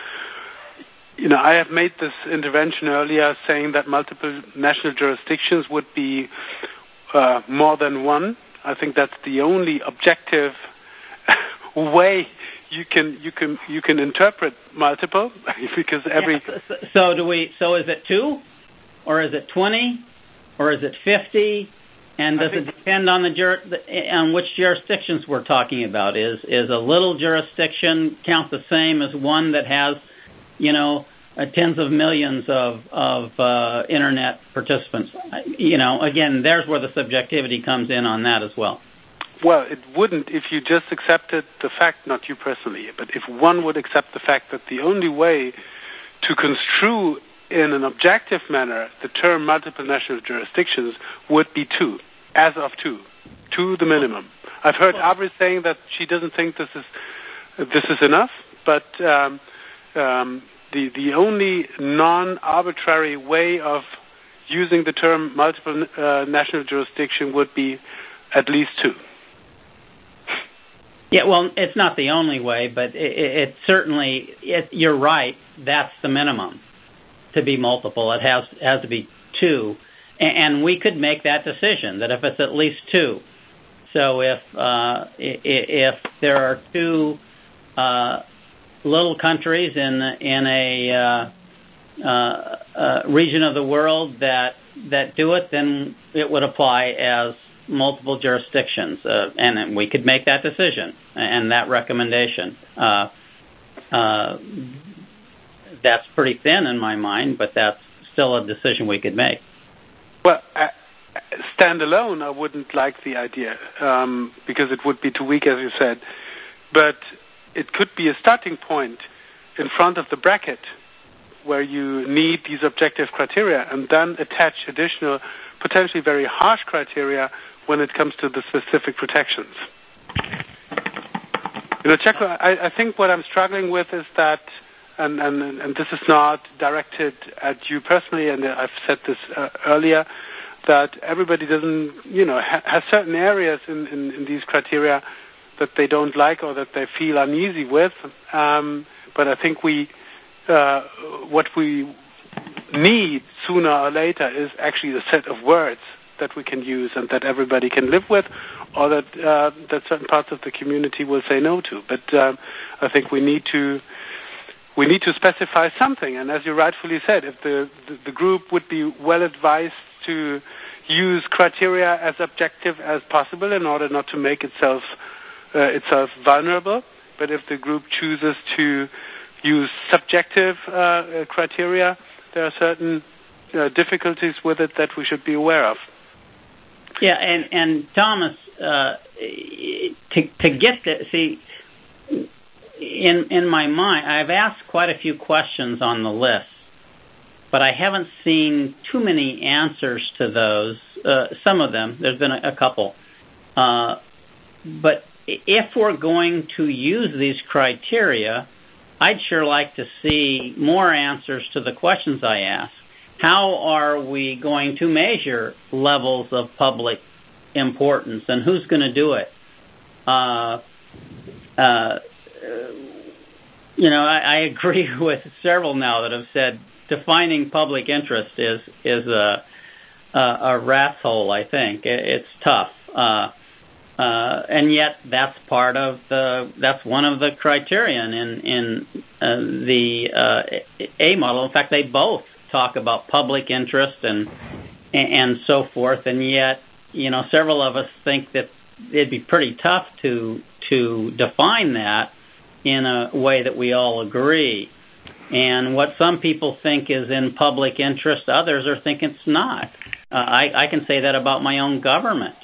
I have made this intervention earlier saying that multiple national jurisdictions would be more than one. I think that's the only objective way you can interpret multiple, because every. So is it 2, or is it 20, or is it 50? And does it depend on on which jurisdictions we're talking about? Is a little jurisdiction count the same as one that has, tens of millions of internet participants? Again, there's where the subjectivity comes in on that as well. Well, it wouldn't if you just accepted the fact, not you personally, but if one would accept the fact that the only way to construe in an objective manner the term multiple national jurisdictions would be 2, as of 2 the minimum. I've heard Abri saying that she doesn't think this is enough, but the only non-arbitrary way of using the term multiple national jurisdiction would be at least 2. Yeah, well, it's not the only way, but it certainly, you're right, that's the minimum to be multiple. It has to be 2. And we could make that decision, that if it's at least 2. So if there are 2 little countries in a region of the world that do it, then it would apply as multiple jurisdictions, and we could make that decision and that recommendation. That's pretty thin in my mind, but that's still a decision we could make. Well, standalone, I wouldn't like the idea because it would be too weak, as you said. But it could be a starting point in front of the bracket where you need these objective criteria and then attach additional, potentially very harsh criteria when it comes to the specific protections. Checo, I think what I'm struggling with is that, and this is not directed at you personally, and I've said this earlier, that everybody doesn't, has certain areas in these criteria that they don't like or that they feel uneasy with. But I think what we need sooner or later is actually a set of words that we can use and that everybody can live with, or that certain parts of the community will say no to. But I think we need to specify something. And as you rightfully said, if the group would be well advised to use criteria as objective as possible in order not to make itself vulnerable. But if the group chooses to use subjective criteria, there are certain difficulties with it that we should be aware of. Yeah, and Thomas, to get the in my mind, I've asked quite a few questions on the list, but I haven't seen too many answers to those. Some of them, there's been a couple. But if we're going to use these criteria, I'd sure like to see more answers to the questions I ask. How are we going to measure levels of public importance, and who's going to do it? I agree with several now that have said defining public interest is a rat's hole. I think it's tough, and yet that's one of the criterion in the A model. In fact, they both talk about public interest and so forth, and yet several of us think that it'd be pretty tough to define that in a way that we all agree. And what some people think is in public interest, others are thinking it's not. I can say that about my own government.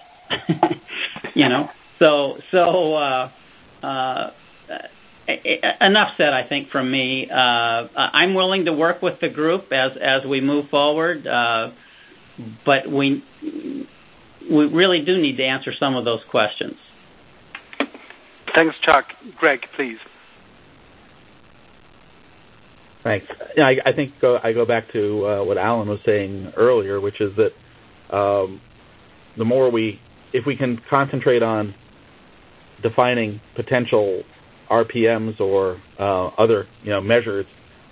Enough said, I think, from me. I'm willing to work with the group as we move forward, but we really do need to answer some of those questions. Thanks, Chuck. Greg, please. Thanks. I think I go back to what Alan was saying earlier, which is that the more if we can concentrate on defining potential RPMs or other measures,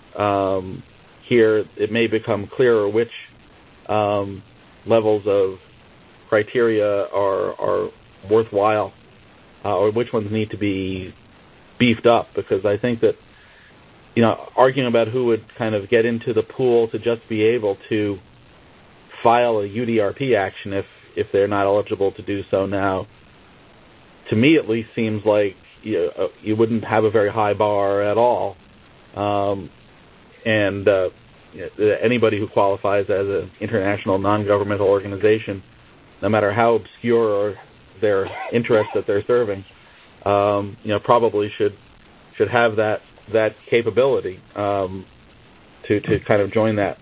here it may become clearer which levels of criteria are worthwhile or which ones need to be beefed up, because I think that arguing about who would kind of get into the pool to just be able to file a UDRP action if they're not eligible to do so now, to me at least seems like you wouldn't have a very high bar at all. Anybody who qualifies as an international non-governmental organization, no matter how obscure their interest that they're serving, probably should have that capability to kind of join that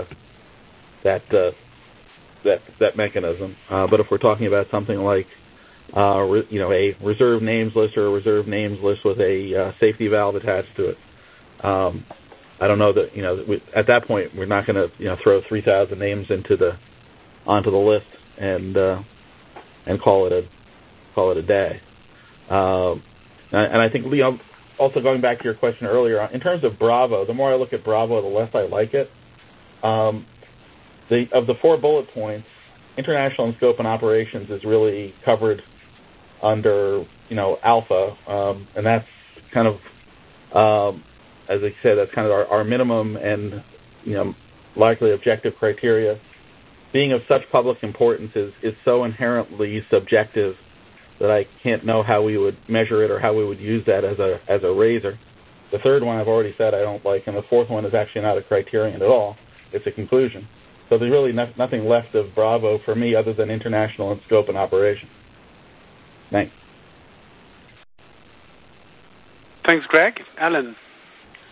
mechanism. But if we're talking about something like a reserve names list or a reserve names list with a safety valve attached to it, I don't know that at that point we're not going to throw 3,000 names onto the list and call it a day. And I think also going back to your question earlier, in terms of Bravo, the more I look at Bravo, the less I like it. Of the 4 bullet points, international and scope and operations is really covered under Alpha, and that's kind of as I said, that's kind of our minimum and likely objective criteria. Being of such public importance is so inherently subjective that I can't know how we would measure it or how we would use that as a razor. The third one I've already said I don't like, and the fourth one is actually not a criterion at all. It's a conclusion. So there's really nothing left of Bravo for me other than international and scope and operation. Thanks. Thanks, Greg. Alan.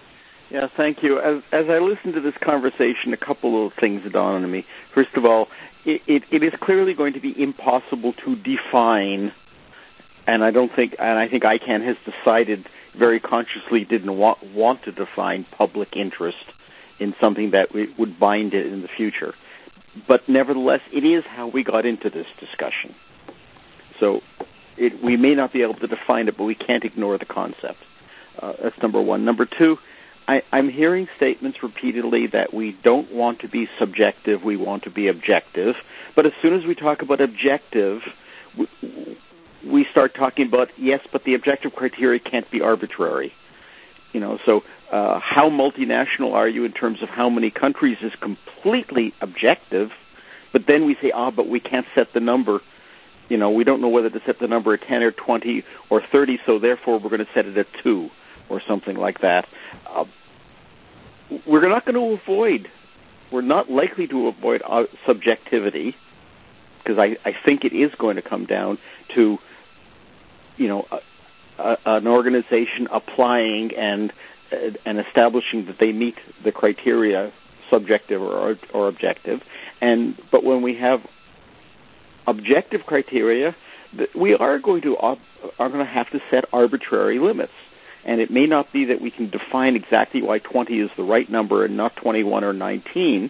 Yeah, thank you. As I listened to this conversation, a couple of things dawned on me. First of all, it is clearly going to be impossible to define, and I think ICANN has decided very consciously didn't want to define public interest in something that would bind it in the future. But nevertheless, it is how we got into this discussion. So we may not be able to define it, but we can't ignore the concept. That's number one. Number two, I'm hearing statements repeatedly that we don't want to be subjective, we want to be objective. But as soon as we talk about objective, we start talking about, yes, but the objective criteria can't be arbitrary. So how multinational are you in terms of how many countries is completely objective, but then we say, but we can't set the number. We don't know whether to set the number at 10 or 20 or 30, so therefore we're going to set it at 2 or something like that. We're not likely to avoid subjectivity, because I think it is going to come down to, an organization applying and establishing that they meet the criteria, subjective or objective. But when we have objective criteria, we are going to have to set arbitrary limits. And it may not be that we can define exactly why 20 is the right number and not 21 or 19.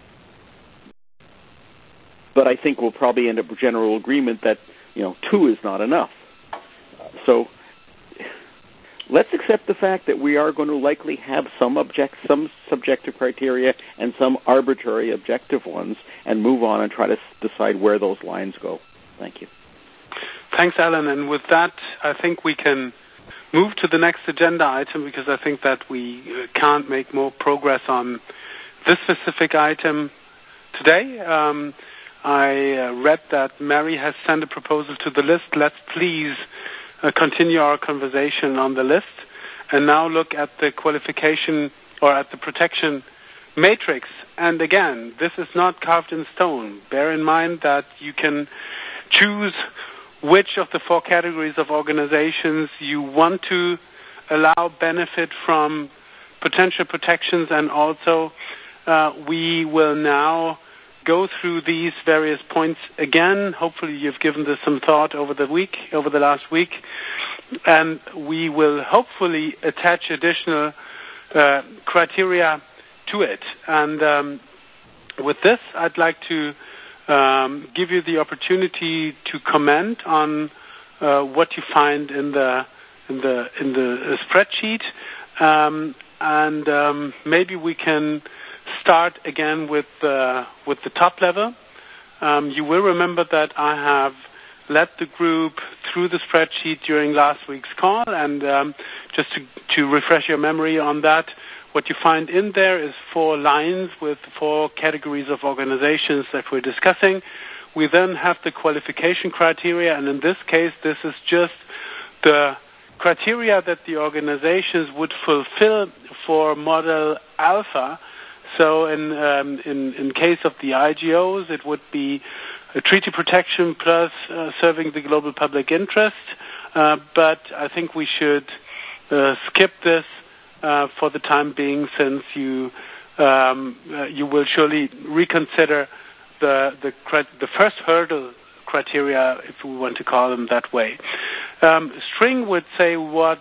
But I think we'll probably end up with general agreement that 2 is not enough. So let's accept the fact that we are going to likely have some subjective criteria and some arbitrary objective ones, and move on and try to decide where those lines go. Thank you. Thanks, Alan. And with that, I think we can move to the next agenda item, because I think that we can't make more progress on this specific item today. I read that Mary has sent a proposal to the list. Let's please continue our conversation on the list and now look at the qualification or at the protection matrix. And again, this is not carved in stone. Bear in mind that you can choose which of the 4 categories of organizations you want to allow benefit from potential protections, and also we will now go through these various points again. Hopefully you've given this some thought over the last week, and we will hopefully attach additional criteria to it. And with this, I'd like to give you the opportunity to comment on what you find in the spreadsheet, and maybe we can start again with the top level. You will remember that I have led the group through the spreadsheet during last week's call, and just to refresh your memory on that, what you find in there is 4 lines with 4 categories of organizations that we're discussing. We then have the qualification criteria, and in this case, this is just the criteria that the organizations would fulfill for Model Alpha. So in case of the IGOs, it would be a treaty protection plus serving the global public interest. But I think we should skip this for the time being, since you will surely reconsider the first hurdle criteria, if we want to call them that way. String would say what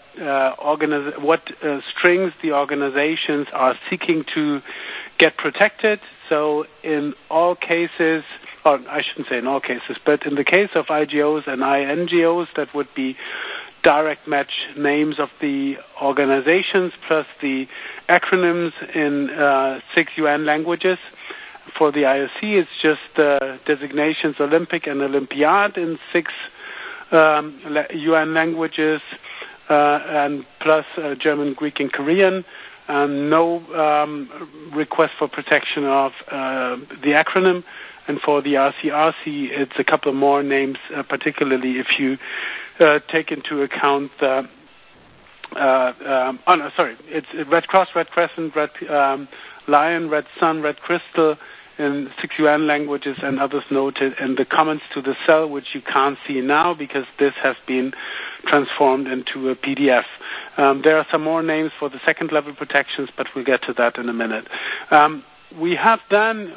strings the organizations are seeking to get protected. So in all cases, or I shouldn't say in all cases, but in the case of IGOs and INGOs, that would be direct match names of the organizations plus the acronyms in 6 UN languages. For the IOC, it's just designations Olympic and Olympiad in 6 UN languages, and plus German, Greek, and Korean. No request for protection of the acronym. And for the RCRC, it's a couple more names, particularly if you take into account the it's Red Cross, Red Crescent, Red Lion, Red Sun, Red Crystal, in 6UN languages, and others noted in the comments to the cell, which you can't see now because this has been transformed into a PDF. There are some more names for the second level protections, but we'll get to that in a minute. We have then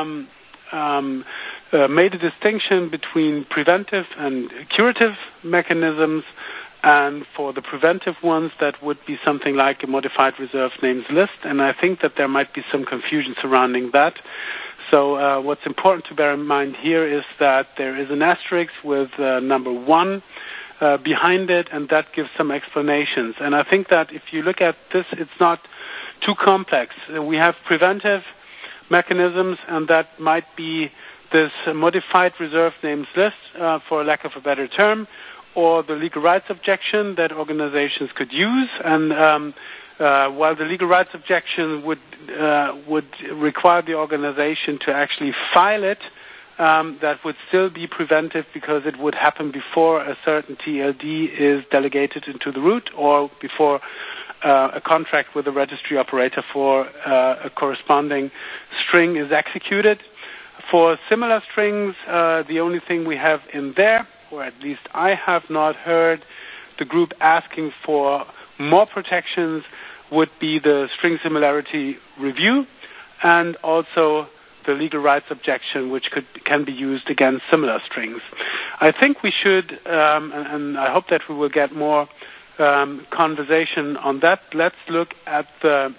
made a distinction between preventive and curative mechanisms, and for the preventive ones, that would be something like a modified reserved names list, and I think that there might be some confusion surrounding that. So what's important to bear in mind here is that there is an asterisk with number 1 behind it, and that gives some explanations. And I think that if you look at this, it's not too complex. We have preventive mechanisms, and that might be this modified reserved names list, for lack of a better term, or the legal rights objection that organizations could use. And while the legal rights objection would require the organization to actually file it, that would still be preventive because it would happen before a certain TLD is delegated into the root or before a contract with a registry operator for a corresponding string is executed. For similar strings, the only thing we have in there, or at least I have not heard the group asking for more protections, would be the string similarity review and also the legal rights objection, which can be used against similar strings. I think we should, and I hope that we will get more conversation on that. Let's look at the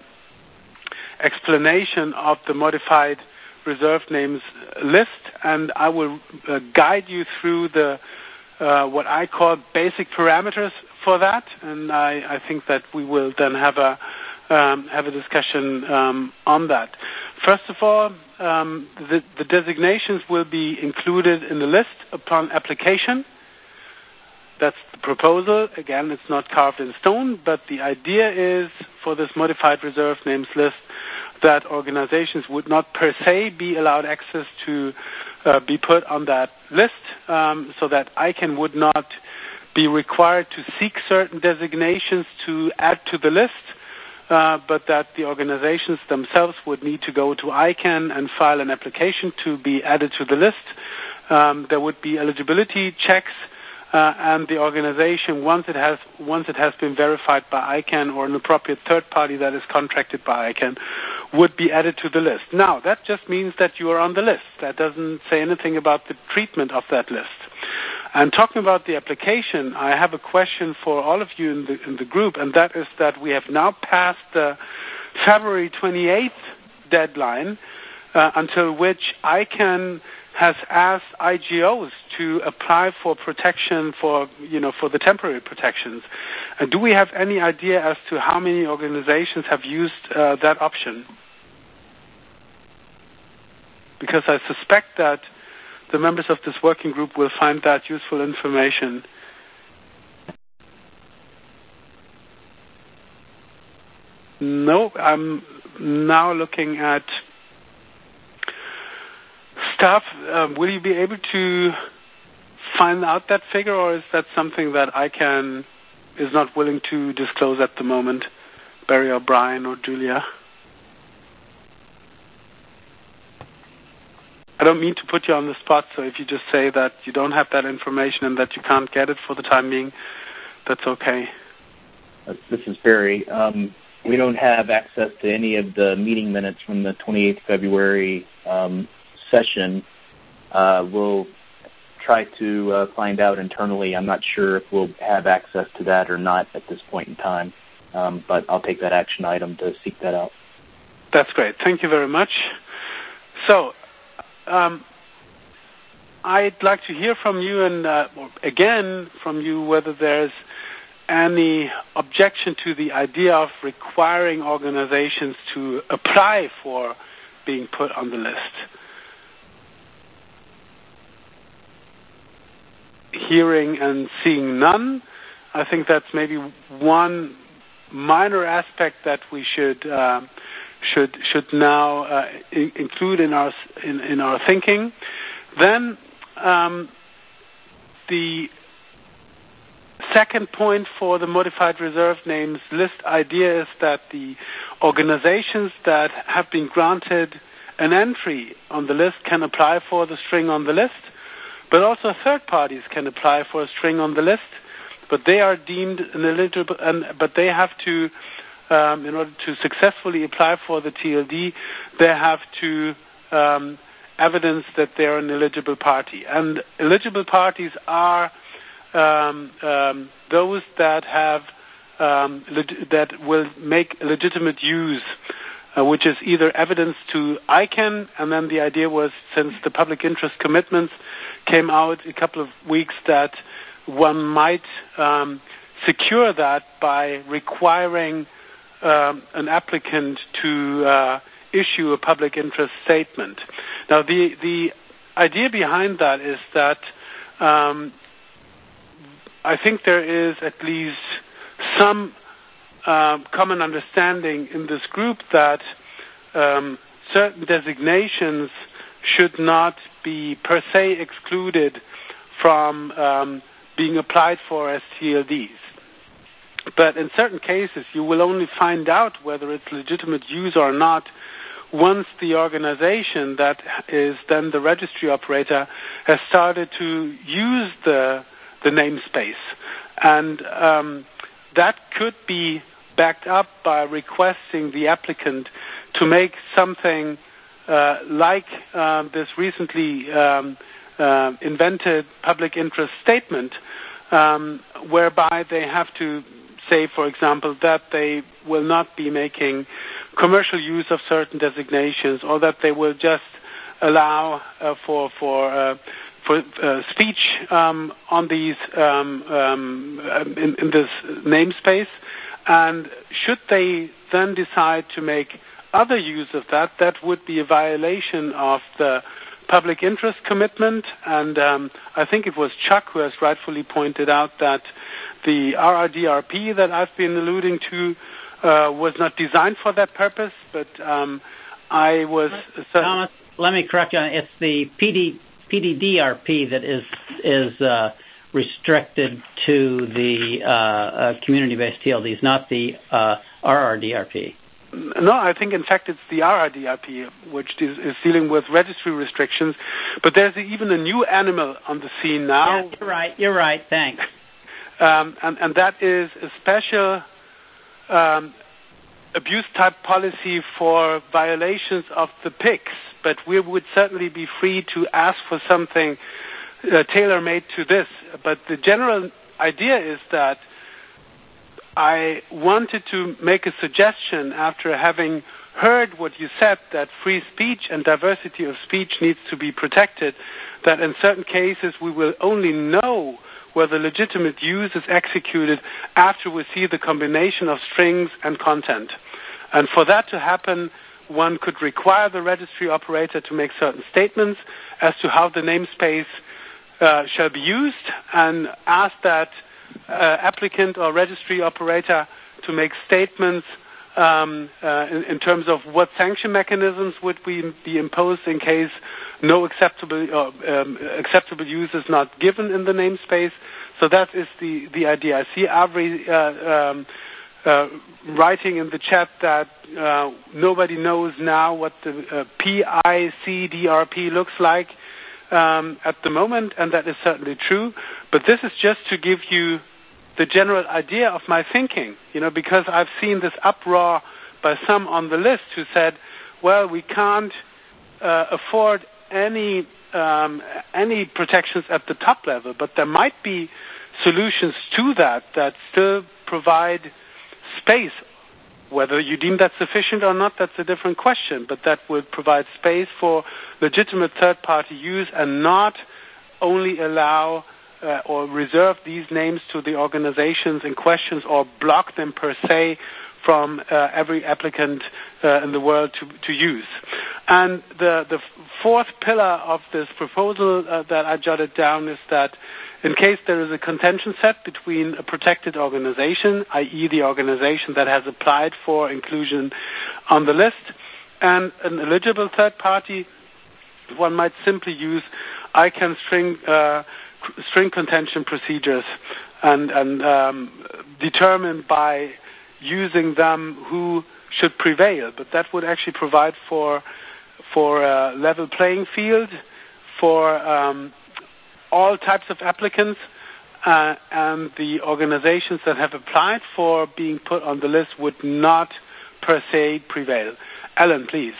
explanation of the modified reserved names list, and I will guide you through the what I call basic parameters for that, and I think that we will then have a discussion on that. First of all, the designations will be included in the list upon application. That's the proposal. Again, it's not carved in stone, but the idea is for this modified reserved names list that organizations would not per se be allowed access to be put on that list, so that ICANN would not be required to seek certain designations to add to the list, but that the organizations themselves would need to go to ICANN and file an application to be added to the list. There would be eligibility checks, and the organization, once it has been verified by ICANN or an appropriate third party that is contracted by ICANN, would be added to the list. Now, that just means that you are on the list. That doesn't say anything about the treatment of that list. And talking about the application, I have a question for all of you in the group, and that is that we have now passed the February 28th deadline, until which ICANN has asked IGOs to apply for protection for the temporary protections. Do we have any idea as to how many organizations have used that option? Because I suspect that the members of this working group will find that useful information. No, I'm now looking at staff. Will you be able to find out that figure, or is that something that ICANN is not willing to disclose at the moment? Barry or Brian or Julia? I don't mean to put you on the spot, so if you just say that you don't have that information and that you can't get it for the time being, that's okay. This is Barry. We don't have access to any of the meeting minutes from the 28th February session. We'll try to find out internally. I'm not sure if we'll have access to that or not at this point in time, but I'll take that action item to seek that out. That's great. Thank you very much. So, I'd like to hear from you and again from you whether there's any objection to the idea of requiring organizations to apply for being put on the list. Hearing and seeing none, I think that's maybe one minor aspect that we should now include in our thinking. Then the second point for the modified reserved names list idea is that the organizations that have been granted an entry on the list can apply for the string on the list, but also third parties can apply for a string on the list, but they are deemed ineligible, but they have to, in order to successfully apply for the TLD, they have to evidence that they are an eligible party. And eligible parties are those that have that will make legitimate use, which is either evidence to ICANN, and then the idea was, since the public interest commitments came out a couple of weeks, that one might secure that by requiring an applicant to issue a public interest statement. Now, the idea behind that is that I think there is at least some common understanding in this group that certain designations should not be per se excluded from being applied for as TLDs. But in certain cases, you will only find out whether it's legitimate use or not once the organization that is then the registry operator has started to use the namespace. And that could be backed up by requesting the applicant to make something like this recently invented public interest statement, whereby they have to say, for example, that they will not be making commercial use of certain designations, or that they will just allow for speech on these in this namespace. And should they then decide to make other use of that, that would be a violation of the public interest commitment. And I think it was Chuck who has rightfully pointed out that the RRDRP that I've been alluding to was not designed for that purpose, but I was... Thomas, let me correct you on it. It's the PDDRP that is restricted to the community-based TLDs, not the RRDRP. No, I think, in fact, it's the RRDRP, which is dealing with registry restrictions. But there's even a new animal on the scene now. Yeah, you're right. Thanks. And that is a special abuse-type policy for violations of the PICs. But we would certainly be free to ask for something tailor-made to this. But the general idea is that I wanted to make a suggestion after having heard what you said, that free speech and diversity of speech needs to be protected, that in certain cases we will only know whether legitimate use is executed after we see the combination of strings and content. And for that to happen, one could require the registry operator to make certain statements as to how the namespace shall be used, and ask that applicant or registry operator to make statements in terms of what sanction mechanisms would be imposed in case no acceptable use is not given in the namespace. So that is the idea. I see Avery writing in the chat that nobody knows now what the PICDRP looks like at the moment, and that is certainly true. But this is just to give you the general idea of my thinking, because I've seen this uproar by some on the list who said, well, we can't afford any protections at the top level, but there might be solutions to that still provide space. Whether you deem that sufficient or not, that's a different question, but that would provide space for legitimate third-party use and not only allow or reserve these names to the organizations in questions or block them per se from every applicant in the world to use. And the fourth pillar of this proposal that I jotted down is that in case there is a contention set between a protected organization, i.e. the organization that has applied for inclusion on the list, and an eligible third party, one might simply use ICANN string contention procedures and determine by using them who should prevail. But that would actually provide for for a level playing field for all types of applicants, and the organizations that have applied for being put on the list would not per se prevail. Alan, please.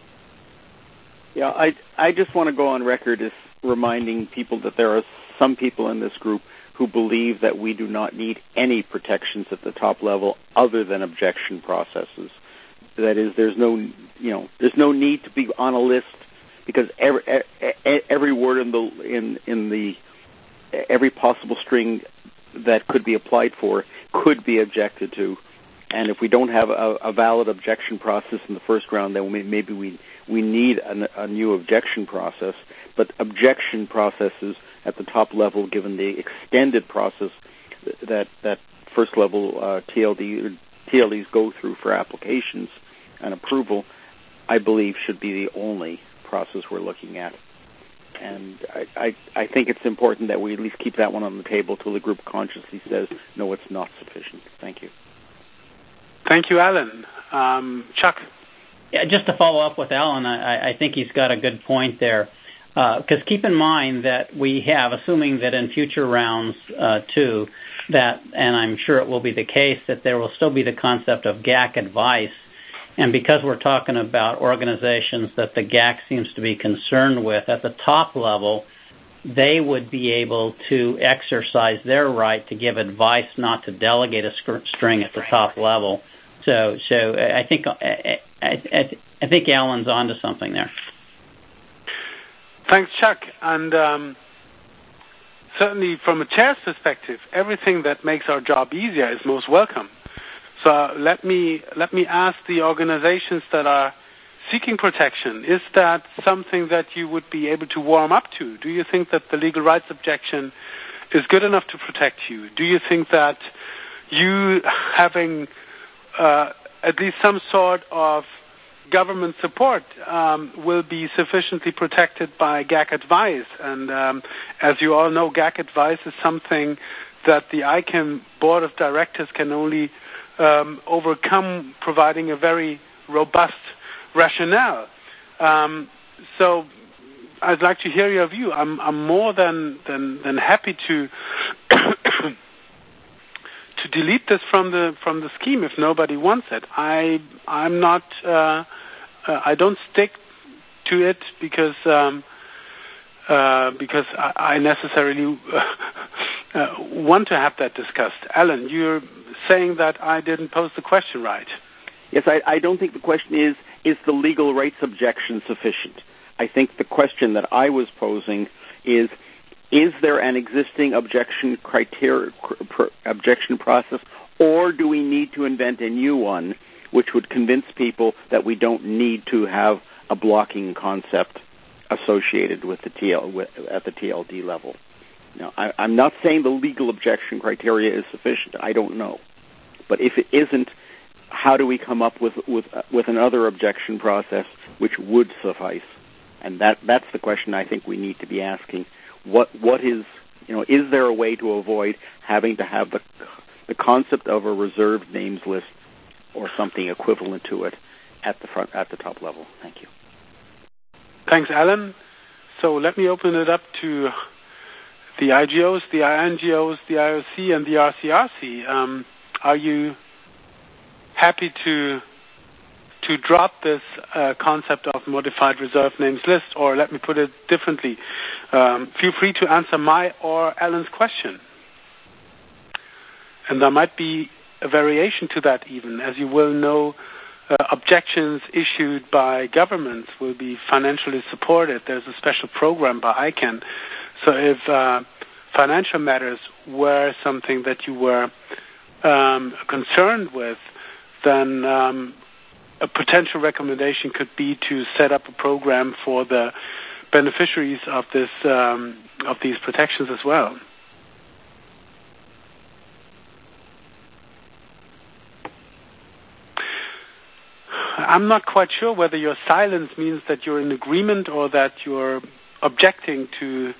Yeah, I just want to go on record as reminding people that there are some people in this group who believe that we do not need any protections at the top level other than objection processes. That is, there's no need to be on a list because every word in the every possible string that could be applied for could be objected to, and if we don't have a valid objection process in the first round, then maybe we need a new objection process. But objection processes at the top level, given the extended process that first level TLDs go through for applications and approval, I believe should be the only process we're looking at. And I think it's important that we at least keep that one on the table till the group consciously says, no, it's not sufficient. Thank you. Thank you, Alan. Chuck? Yeah, just to follow up with Alan, I think he's got a good point there. Because keep in mind that we have, assuming that in future rounds too, that, and I'm sure it will be the case, that there will still be the concept of GAC advice. And because we're talking about organizations that the GAC seems to be concerned with, at the top level, they would be able to exercise their right to give advice, not to delegate a string at the top level. So I think Alan's onto something there. Thanks, Chuck. And certainly from a chair's perspective, everything that makes our job easier is most welcome. So let me ask the organizations that are seeking protection, is that something that you would be able to warm up to? Do you think that the legal rights objection is good enough to protect you? Do you think that you having at least some sort of government support will be sufficiently protected by GAC advice? And as you all know, GAC advice is something that the ICANN board of directors can only overcome, providing a very robust rationale. So I'd like to hear your view. I'm more than happy to to delete this from the scheme if nobody wants it. I'm not. I don't stick to it because I necessarily want to have that discussed. Alan, you're saying that I didn't pose the question right. Yes, I don't think the question is the legal rights objection sufficient? I think the question that I was posing is there an existing objection process, or do we need to invent a new one which would convince people that we don't need to have a blocking concept associated with at the TLD level? Now, I'm not saying the legal objection criteria is sufficient. I don't know. But if it isn't, how do we come up with another objection process which would suffice? And that's the question I think we need to be asking. What is, is there a way to avoid having to have the concept of a reserved names list or something equivalent to it at the top level? Thank you. Thanks, Alan. So let me open it up to the IGOs, the INGOs, the IOC, and the RCRC. Are you happy to drop this concept of modified reserved names list? Or let me put it differently. Feel free to answer my or Alan's question. And there might be a variation to that even. As you will know, objections issued by governments will be financially supported. There's a special program by ICANN. So if financial matters were something that you were concerned with, then a potential recommendation could be to set up a program for the beneficiaries of these protections as well. I'm not quite sure whether your silence means that you're in agreement or that you're objecting to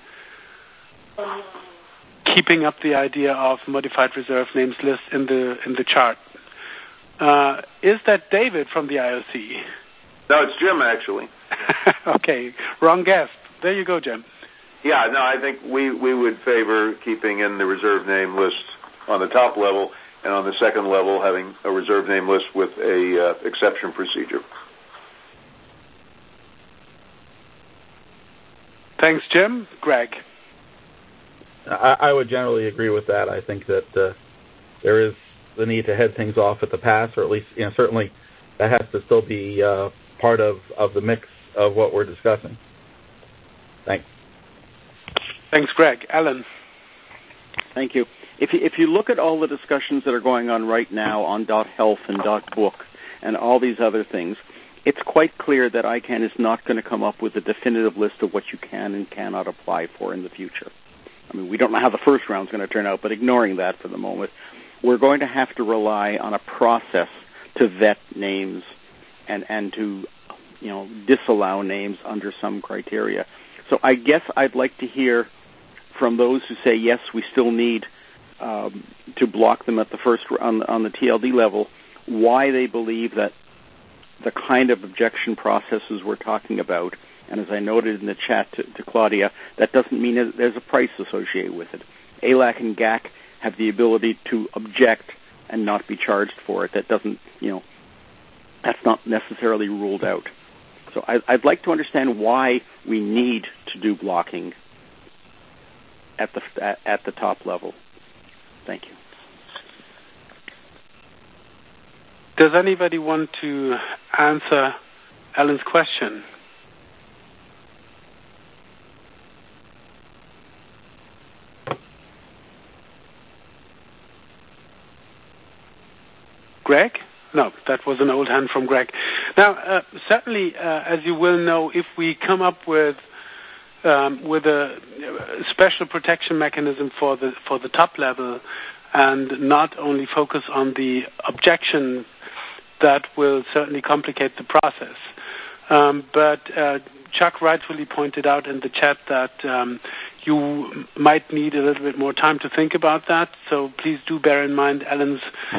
keeping up the idea of modified reserved names list in the chart. Is that David from the IOC? No, it's Jim, actually. Okay, wrong guess. There you go, Jim. Yeah, no, I think we would favor keeping in the reserve name list on the top level, and on the second level having a reserve name list with a exception procedure. Thanks, Jim. Greg? I would generally agree with that. I think that there is the need to head things off at the pass, or at least, certainly that has to still be part of the mix of what we're discussing. Thanks. Thanks, Greg. Alan? Thank you. If you look at all the discussions that are going on right now on .health and .book and all these other things, it's quite clear that ICANN is not going to come up with a definitive list of what you can and cannot apply for in the future. I mean, we don't know how the first round is going to turn out, but ignoring that for the moment, we're going to have to rely on a process to vet names and to disallow names under some criteria. So I guess I'd like to hear from those who say, yes, we still need to block them at the first on the TLD level, why they believe that the kind of objection processes we're talking about, and as I noted in the chat to Claudia, that doesn't mean that there's a price associated with it. ALAC and GAC have the ability to object and not be charged for it. That doesn't, that's not necessarily ruled out. So I'd like to understand why we need to do blocking at the top level. Thank you. Does anybody want to answer Alan's question? Greg? No, that was an old hand from Greg. Now, certainly, as you will know, if we come up with a special protection mechanism for the top level, and not only focus on the objection, that will certainly complicate the process. But Chuck rightfully pointed out in the chat that you might need a little bit more time to think about that. So please do bear in mind Alan's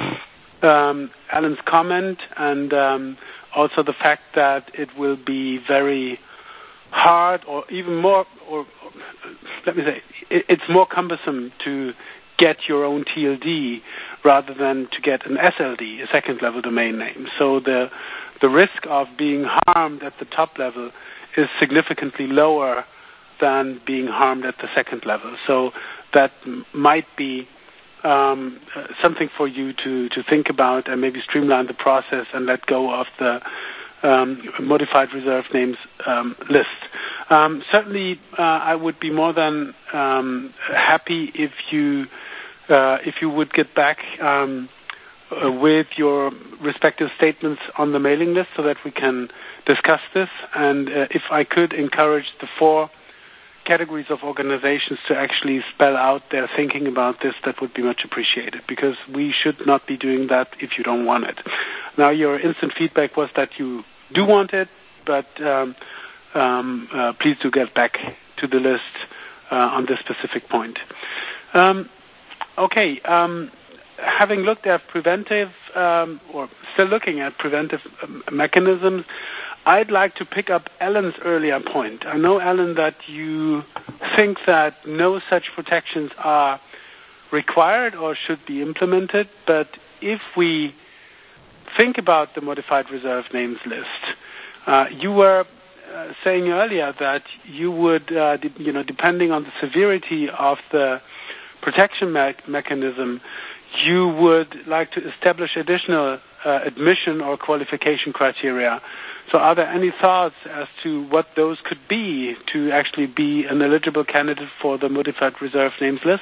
comment, and also the fact that it will be very hard, or even more, or let me say, it's more cumbersome to get your own TLD rather than to get an SLD, a second-level domain name. So the risk of being harmed at the top level is significantly lower than being harmed at the second level. So that might be something for you to think about and maybe streamline the process and let go of the modified reserve names list. Certainly, I would be more than happy if you would get back with your respective statements on the mailing list so that we can discuss this. And if I could encourage the 4 categories of organizations to actually spell out their thinking about this, that would be much appreciated, because we should not be doing that if you don't want it. Now, your instant feedback was that you do want it, but please do get back to the list on this specific point. Okay, having looked at preventive, or still looking at preventive mechanisms, I'd like to pick up Alan's earlier point. I know, Alan, that you think that no such protections are required or should be implemented, but if we think about the modified reserve names list, you were saying earlier that you would, depending on the severity of the protection mechanism, you would like to establish additional admission or qualification criteria. So are there any thoughts as to what those could be to actually be an eligible candidate for the modified reserve names list?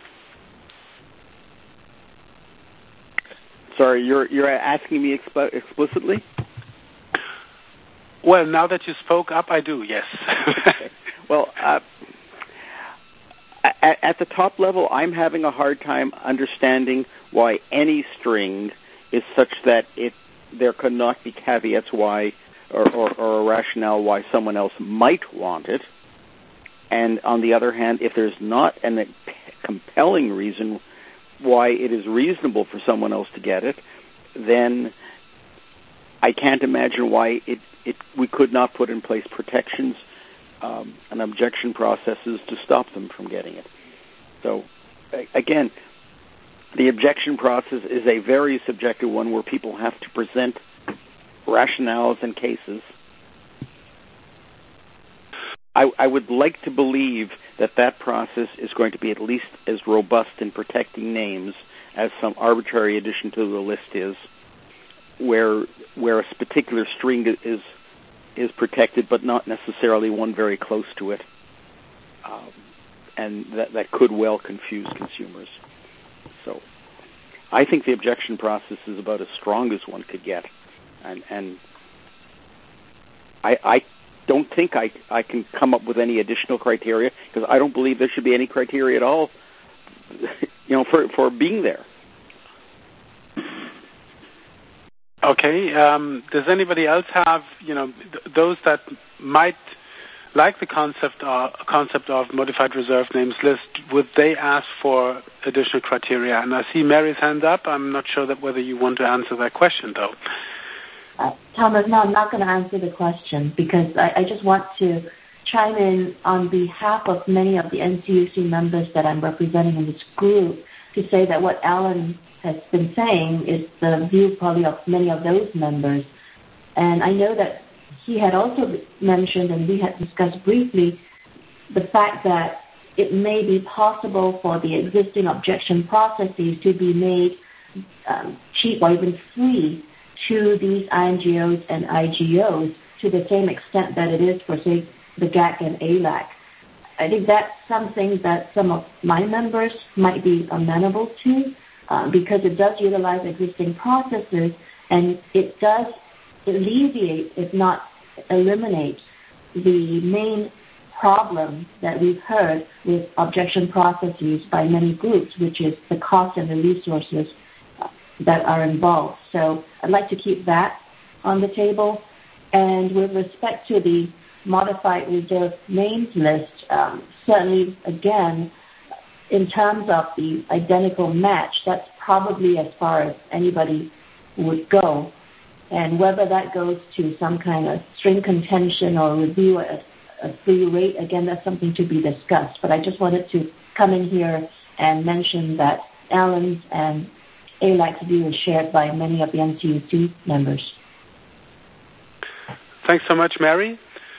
Sorry, you're asking me explicitly? Well, now that you spoke up, I do, yes. Okay. Well, at the top level, I'm having a hard time understanding why any string is such that there could not be caveats why, or a rationale why someone else might want it. And on the other hand, if there's not a compelling reason why it is reasonable for someone else to get it, then I can't imagine why we could not put in place protections and objection processes to stop them from getting it. So, again, the objection process is a very subjective one where people have to present rationales and cases. I would like to believe that process is going to be at least as robust in protecting names as some arbitrary addition to the list is, where a particular string is protected, but not necessarily one very close to it, and that could well confuse consumers. So, I think the objection process is about as strong as one could get, and I don't think I can come up with any additional criteria, because I don't believe there should be any criteria at all, for being there. Okay. Does anybody else have, those that might like the concept of modified reserve names list? Would they ask for additional criteria? And I see Mary's hand up. I'm not sure whether you want to answer that question, though. Thomas, no, I'm not going to answer the question, because I just want to chime in on behalf of many of the NCUC members that I'm representing in this group to say that what Alan has been saying is the view probably of many of those members. And I know that he had also mentioned, and we had discussed briefly, the fact that it may be possible for the existing objection processes to be made cheap or even free to these INGOs and IGOs to the same extent that it is for, say, the GAC and ALAC. I think that's something that some of my members might be amenable to, because it does utilize existing processes, and it does alleviate, if not eliminate, the main problem that we've heard with objection processes by many groups, which is the cost and the resources that are involved. So I'd like to keep that on the table. And with respect to the modified reserve names list, certainly, again, in terms of the identical match, that's probably as far as anybody would go. And whether that goes to some kind of string contention or review at a free rate, again, that's something to be discussed. But I just wanted to come in here and mention that Alan's and ALAC's view is shared by many of the NCUC members. Thanks so much, Mary.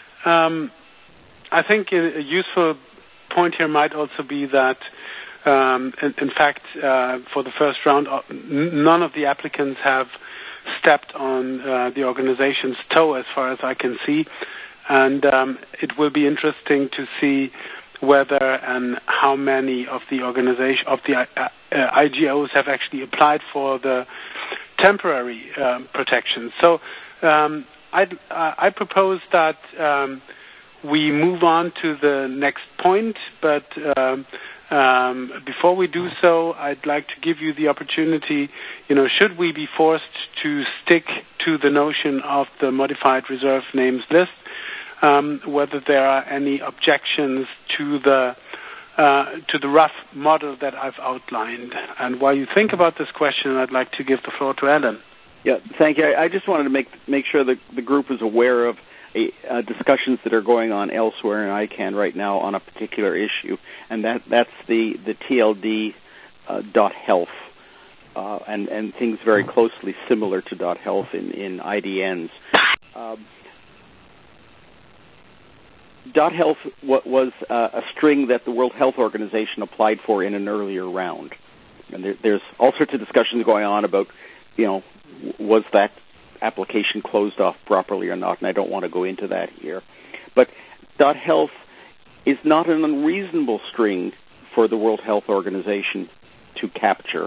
I think a useful point here might also be that, in fact, for the first round, none of the applicants have stepped on the organization's toe, as far as I can see, and it will be interesting to see whether and how many of the IGOs have actually applied for the temporary protection. So I propose that we move on to the next point, but before we do so, I'd like to give you the opportunity, should we be forced to stick to the notion of the modified reserve names list, whether there are any objections to the rough model that I've outlined. And while you think about this question, I'd like to give the floor to Alan. Yeah, thank you. I just wanted to make sure that the group is aware of discussions that are going on elsewhere in ICANN right now on a particular issue, and that's the TLD .health and things very closely similar to .health in IDNs. .health was a string that the World Health Organization applied for in an earlier round, and there's all sorts of discussions going on about, was that application closed off properly or not, and I don't want to go into that here. But .health is not an unreasonable string for the World Health Organization to capture,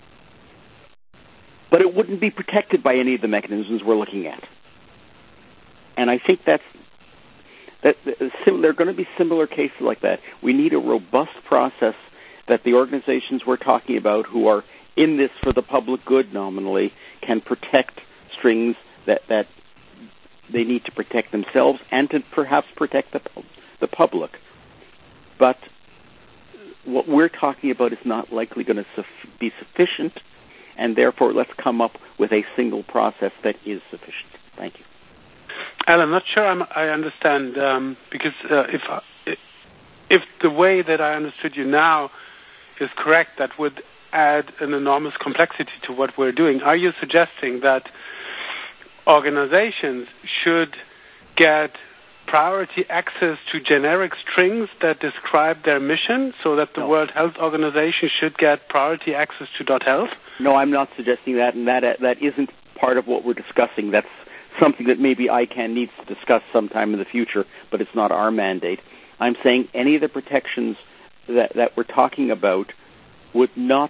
but it wouldn't be protected by any of the mechanisms we're looking at. And I think that there are going to be similar cases like that. We need a robust process that the organizations we're talking about, who are in this for the public good nominally, can protect strings that they need to protect themselves and to perhaps protect the public. But what we're talking about is not likely going to be sufficient, and therefore let's come up with a single process that is sufficient. Thank you. Alan, I'm not sure I understand, because if the way that I understood you now is correct, that would add an enormous complexity to what we're doing. Are you suggesting that organizations should get priority access to generic strings that describe their mission, so that the World Health Organization should get priority access to .health? No, I'm not suggesting that, and that isn't part of what we're discussing. That's something that maybe ICANN needs to discuss sometime in the future, but it's not our mandate. I'm saying any of the protections that we're talking about would not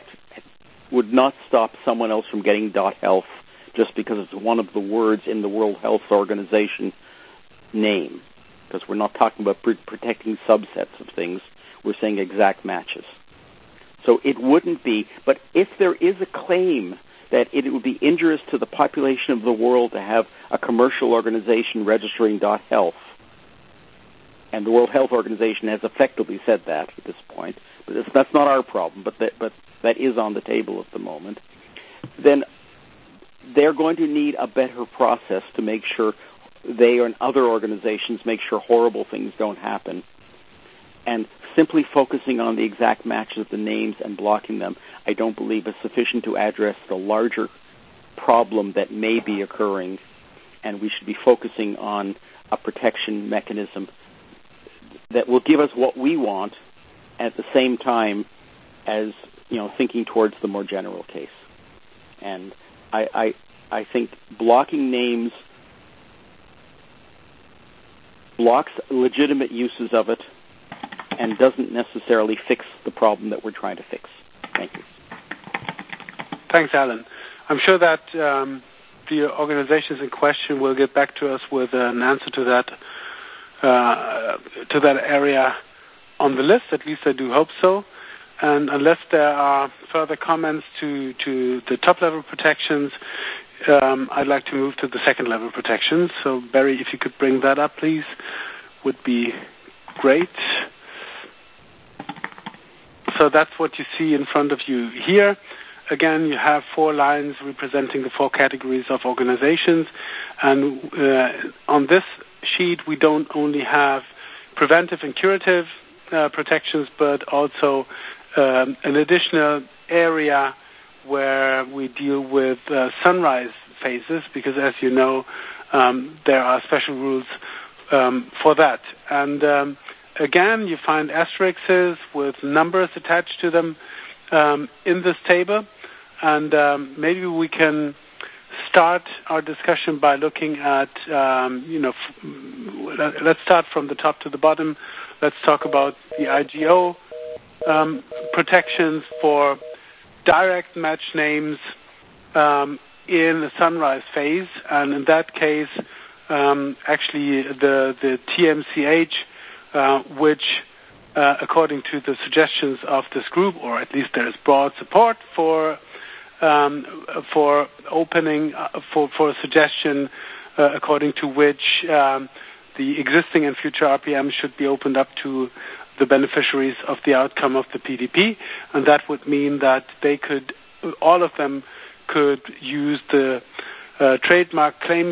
stop someone else from getting .health just because it's one of the words in the World Health Organization name, because we're not talking about protecting subsets of things. We're saying exact matches. So it wouldn't be, but if there is a claim that it would be injurious to the population of the world to have a commercial organization registering .health, and the World Health Organization has effectively said that at this point, but that's not our problem, but that is on the table at the moment, then they're going to need a better process to make sure they and other organizations make sure horrible things don't happen. And simply focusing on the exact matches of the names and blocking them, I don't believe is sufficient to address the larger problem that may be occurring, and we should be focusing on a protection mechanism that will give us what we want at the same time as, thinking towards the more general case. And I think blocking names blocks legitimate uses of it and doesn't necessarily fix the problem that we're trying to fix. Thank you. Thanks, Alan. I'm sure that the organizations in question will get back to us with an answer to that area on the list. At least I do hope so. And unless there are further comments to the top-level protections, I'd like to move to the second-level protections. So, Barry, if you could bring that up, please, would be great. So that's what you see in front of you here. Again, you have 4 lines representing the 4 categories of organizations. And on this sheet, we don't only have preventive and curative protections, but also an additional area where we deal with sunrise phases, because as you know, there are special rules for that. And again, you find asterisks with numbers attached to them in this table. And maybe we can start our discussion by looking at, let's start from the top to the bottom. Let's talk about the IGO protections for direct match names in the sunrise phase. And in that case, actually the TMCH, which according to the suggestions of this group, or at least there is broad support for opening for a suggestion according to which the existing and future RPMs should be opened up to the beneficiaries of the outcome of the PDP, and that would mean that all of them could use the trademark claims,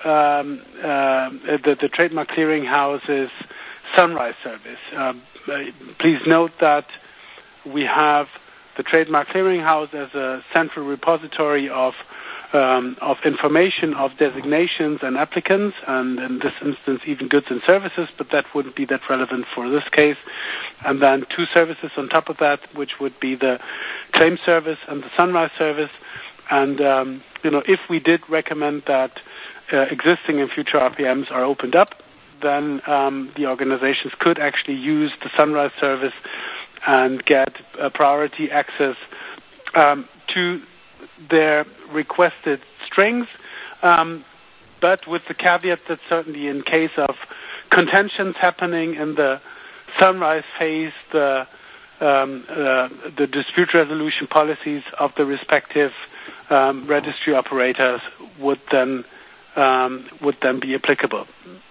the Trademark Clearinghouse's Sunrise service. Please note that we have the Trademark Clearinghouse as a central repository of information of designations and applicants, and in this instance even goods and services, but that wouldn't be that relevant for this case. And then 2 services on top of that, which would be the claim service and the Sunrise service. And if we did recommend that existing and future RPMs are opened up, then the organizations could actually use the Sunrise service and get priority access to their requested strings, but with the caveat that certainly in case of contentions happening in the sunrise phase, the dispute resolution policies of the respective registry operators would then be applicable.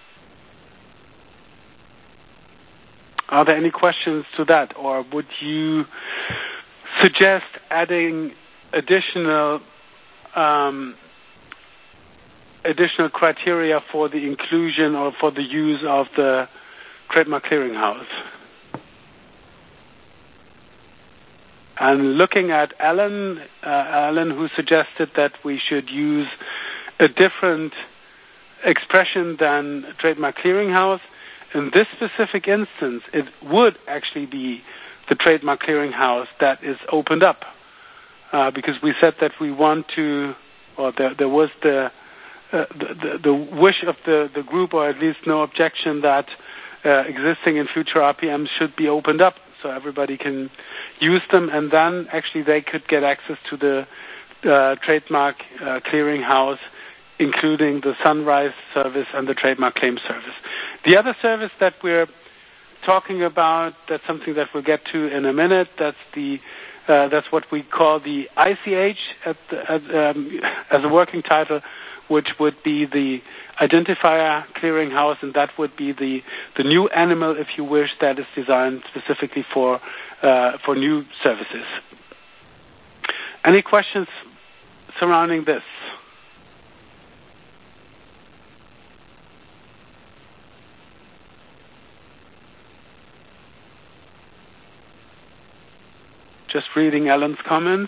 Are there any questions to that, or would you suggest adding additional additional criteria for the inclusion or for the use of the trademark clearinghouse. And looking at Alan, who suggested that we should use a different expression than trademark clearinghouse, in this specific instance, it would actually be the trademark clearinghouse that is opened up, because we said that we want to, or there was the wish of the group, or at least no objection, that existing and future RPMs should be opened up so everybody can use them, and then actually they could get access to the trademark clearinghouse, including the Sunrise service and the trademark claim service. The other service that we're talking about, that's something that we'll get to in a minute. That's what we call the ICH as a working title, which would be the identifier clearinghouse, and that would be the new animal, if you wish, that is designed specifically for new services. Any questions surrounding this? Just reading Alan's comments.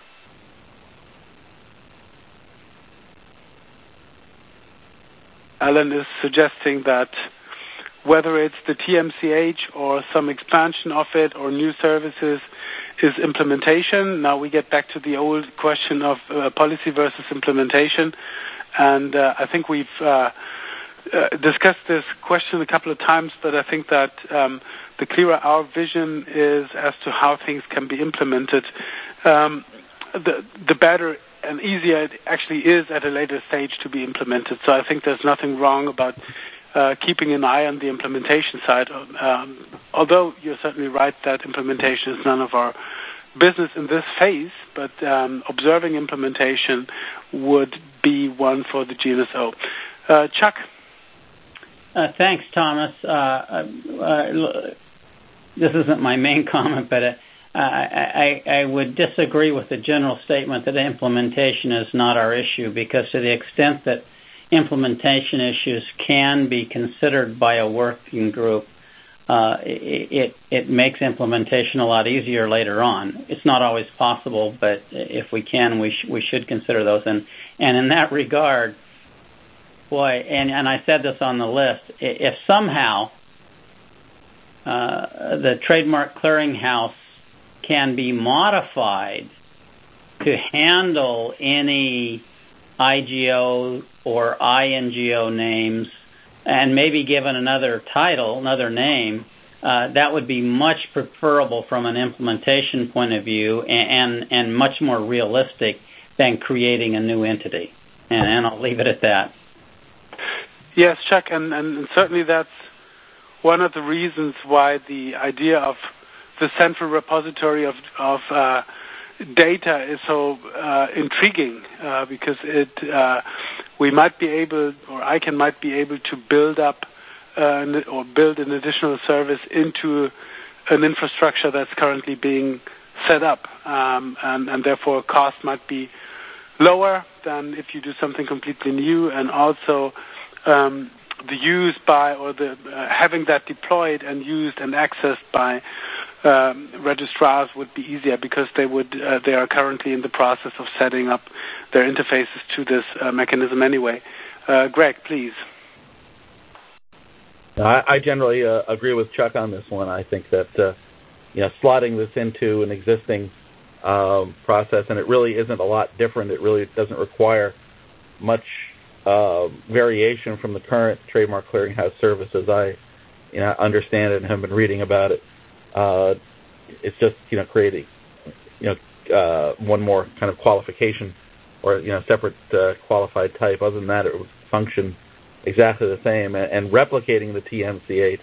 Alan is suggesting that whether it's the TMCH or some expansion of it or new services is implementation. Now we get back to the old question of policy versus implementation. And I think we've discussed this question a couple of times, but I think that the clearer our vision is as to how things can be implemented, the better and easier it actually is at a later stage to be implemented. So I think there's nothing wrong about keeping an eye on the implementation side, although you're certainly right that implementation is none of our business in this phase, but observing implementation would be one for the GNSO. Chuck? Thanks, Thomas. This isn't my main comment, but I would disagree with the general statement that implementation is not our issue, because to the extent that implementation issues can be considered by a working group, it makes implementation a lot easier later on. It's not always possible, but if we can, we should consider those. And in that regard, boy, and I said this on the list, if somehow the trademark clearinghouse can be modified to handle any IGO or INGO names and maybe given another title, another name, that would be much preferable from an implementation point of view and much more realistic than creating a new entity. And I'll leave it at that. Yes, Chuck, and certainly that's one of the reasons why the idea of the central repository of data is so intriguing, because we might be able, or I might be able to build up or build an additional service into an infrastructure that's currently being set up, and therefore cost might be lower than if you do something completely new, and also the use by, or the having that deployed and used and accessed by registrars would be easier, because they are currently in the process of setting up their interfaces to this mechanism anyway. Greg, please. I generally agree with Chuck on this one. I think that slotting this into an existing process, and it really isn't a lot different. It really doesn't require much variation from the current trademark clearinghouse service, as I understand it and have been reading about it. It's just creating one more kind of qualification, or separate qualified type. Other than that, it would function exactly the same, and replicating the TMCH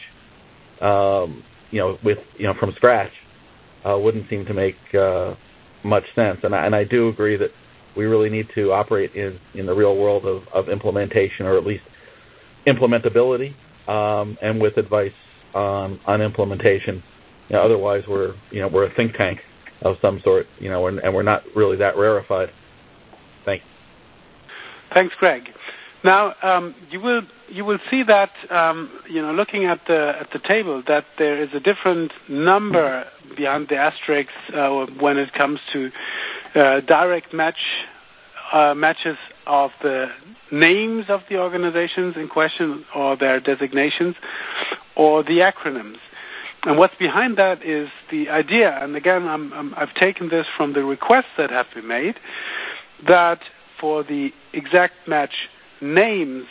with from scratch wouldn't seem to make much sense. And I do agree that we really need to operate in the real world of implementation, or at least implementability, and with advice on implementation. Otherwise, we're a think tank of some sort, and we're not really that rarefied. Thanks. Thanks, Greg. Now, you will see that looking at the table that there is a different number behind the asterisks when it comes to direct matches of the names of the organizations in question or their designations or the acronyms. And what's behind that is the idea, and again, I've taken this from the requests that have been made, that for the exact match names,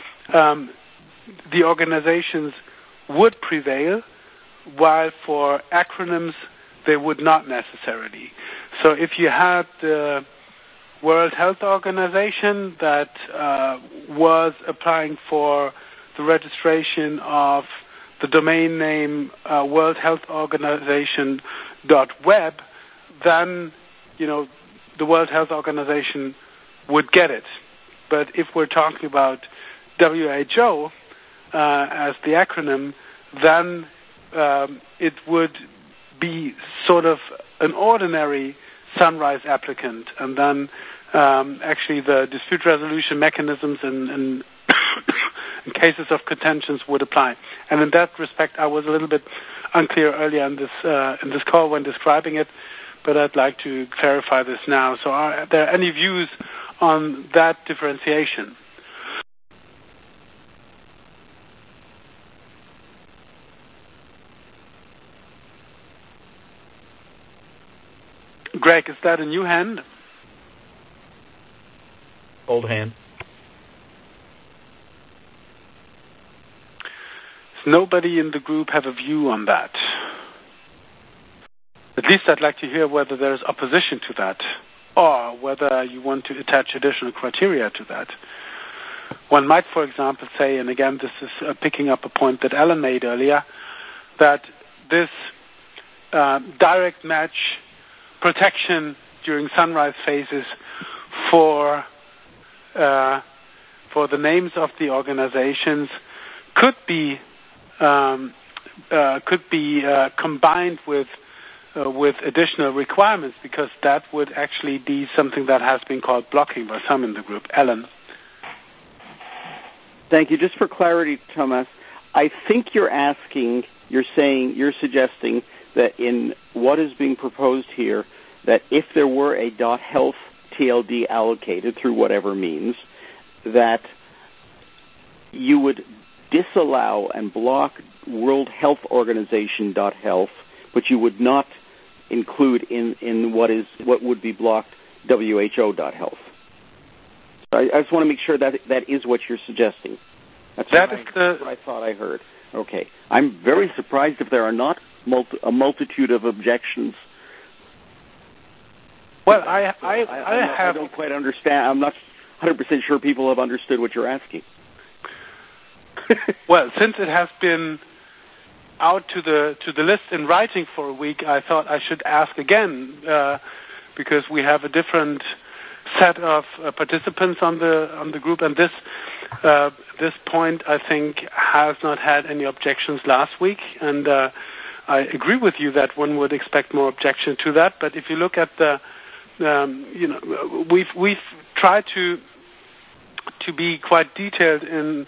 the organizations would prevail, while for acronyms they would not necessarily. So if you had the World Health Organization that was applying for the registration of the domain name worldhealthorganization.web, then the World Health Organization would get it. But if we're talking about WHO as the acronym, then it would be sort of an ordinary Sunrise applicant, and then actually the dispute resolution mechanisms in cases of contentions would apply. And in that respect, I was a little bit unclear earlier in this call when describing it, but I'd like to clarify this now. So are there any views on that differentiation? Greg, is that a new hand? Old hand. Does nobody in the group have a view on that? At least I'd like to hear whether there's opposition to that, or whether you want to attach additional criteria to that. One might, for example, say, and again, this is picking up a point that Alan made earlier, that this direct match protection during Sunrise phases for the names of the organizations could be combined with additional requirements, because that would actually be something that has been called blocking by some in the group. Alan. Thank you. Just for clarity, Thomas, I think you're suggesting that in what is being proposed here, that if there were a .health TLD allocated through whatever means, that you would disallow and block World Health Organization .health, but you would not include in what would be blocked WHO .health. So I just want to make sure that is what you're suggesting. That's what I thought I heard. Okay. I'm very surprised if there are not a multitude of objections. Well, I don't quite understand. I'm not 100% sure people have understood what you're asking. Well, since it has been out to the list in writing for a week, I thought I should ask again, because we have a different set of participants on the group, and this point, I think, has not had any objections last week, and I agree with you that one would expect more objection to that. But if you look at we've tried to be quite detailed in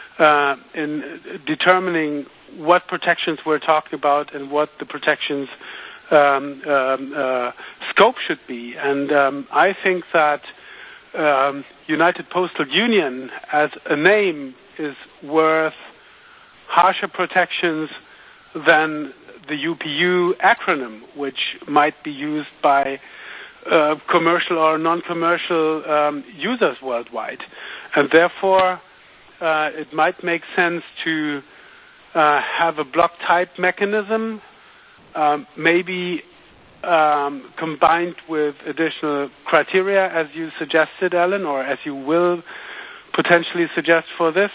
determining what protections we're talking about and what the protections scope should be. And I think that United Postal Union as a name is worth harsher protections than the UPU acronym, which might be used by commercial or non-commercial users worldwide. And therefore, it might make sense to have a block type mechanism, maybe combined with additional criteria, as you suggested, Alan, or as you will potentially suggest for this,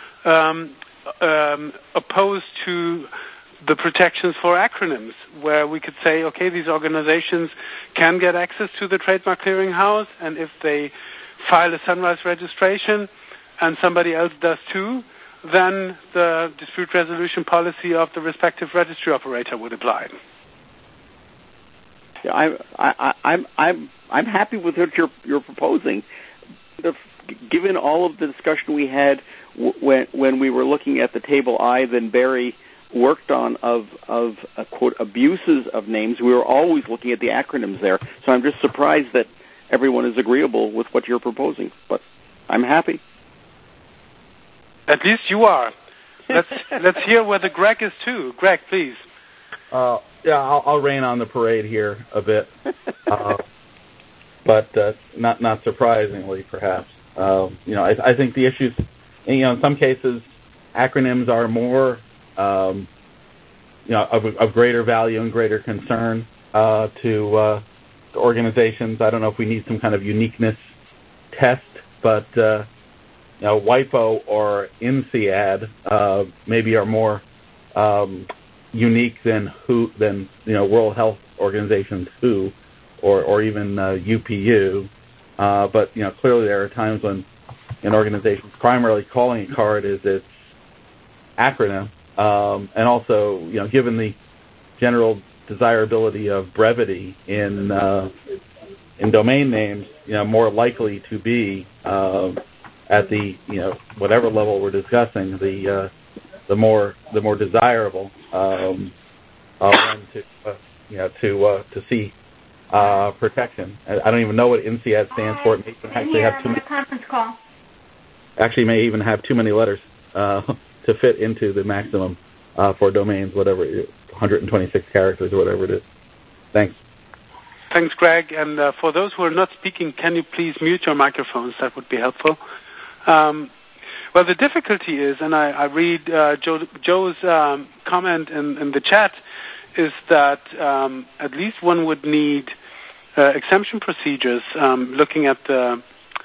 opposed to the protections for acronyms, where we could say, okay, these organizations can get access to the Trademark Clearinghouse, and if they file a Sunrise registration and somebody else does too, then the dispute resolution policy of the respective registry operator would apply. Yeah, I'm happy with what you're proposing. The given all of the discussion we had when we were looking at the table I, then Barry worked on of quote abuses of names, we were always looking at the acronyms there. So I'm just surprised that everyone is agreeable with what you're proposing, but I'm happy. At least you are. Let's hear whether Greg is too. Greg, please. I'll rain on the parade here a bit, but not surprisingly, perhaps. I think the issues, in some cases, acronyms are more, of greater value and greater concern to organizations. I don't know if we need some kind of uniqueness test, but WIPO or INSEAD maybe are more unique than World Health Organization's WHO or even UPU. But clearly there are times when an organization's primarily calling card is its acronym, and also given the general desirability of brevity in domain names, more likely to be at the whatever level we're discussing, the more desirable one to see protection. I don't even know what INSEAD stands for. It may actually have too many conference call. Actually, may even have too many letters to fit into the maximum for domains, whatever 126 characters or whatever it is. Thanks. Thanks, Greg. And for those who are not speaking, can you please mute your microphones? That would be helpful. Well, the difficulty is, and I read Joe's comment in the chat, is that at least one would need exemption procedures looking at at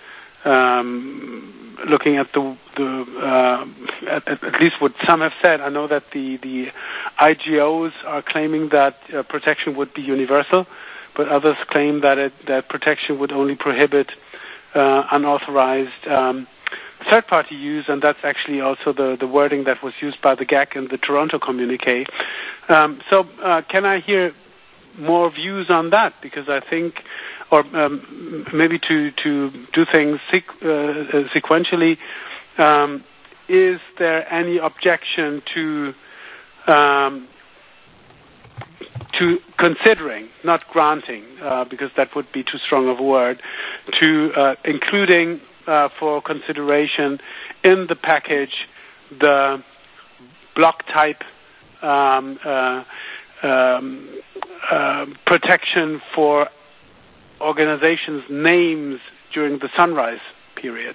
least what some have said. I know that the IGOs are claiming that protection would be universal, but others claim that protection would only prohibit unauthorized third-party use, and that's actually also the wording that was used by the GAC in the Toronto communique. So can I hear more views on that? Because I think, or maybe to do things sequentially, is there any objection to considering, not granting, because that would be too strong of a word, to including for consideration in the package the block type protection for organizations' names during the sunrise period?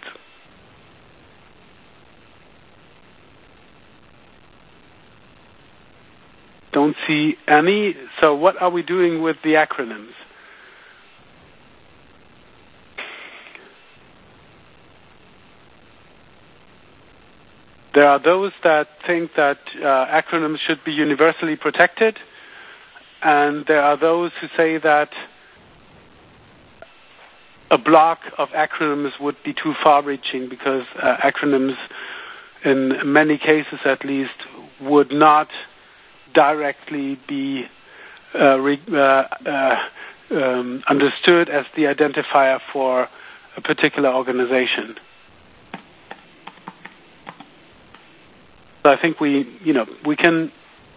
Don't see any. So what are we doing with the acronyms? There are those that think that acronyms should be universally protected, and there are those who say that a block of acronyms would be too far-reaching because acronyms, in many cases at least, would not directly be understood as the identifier for a particular organization. So I think we can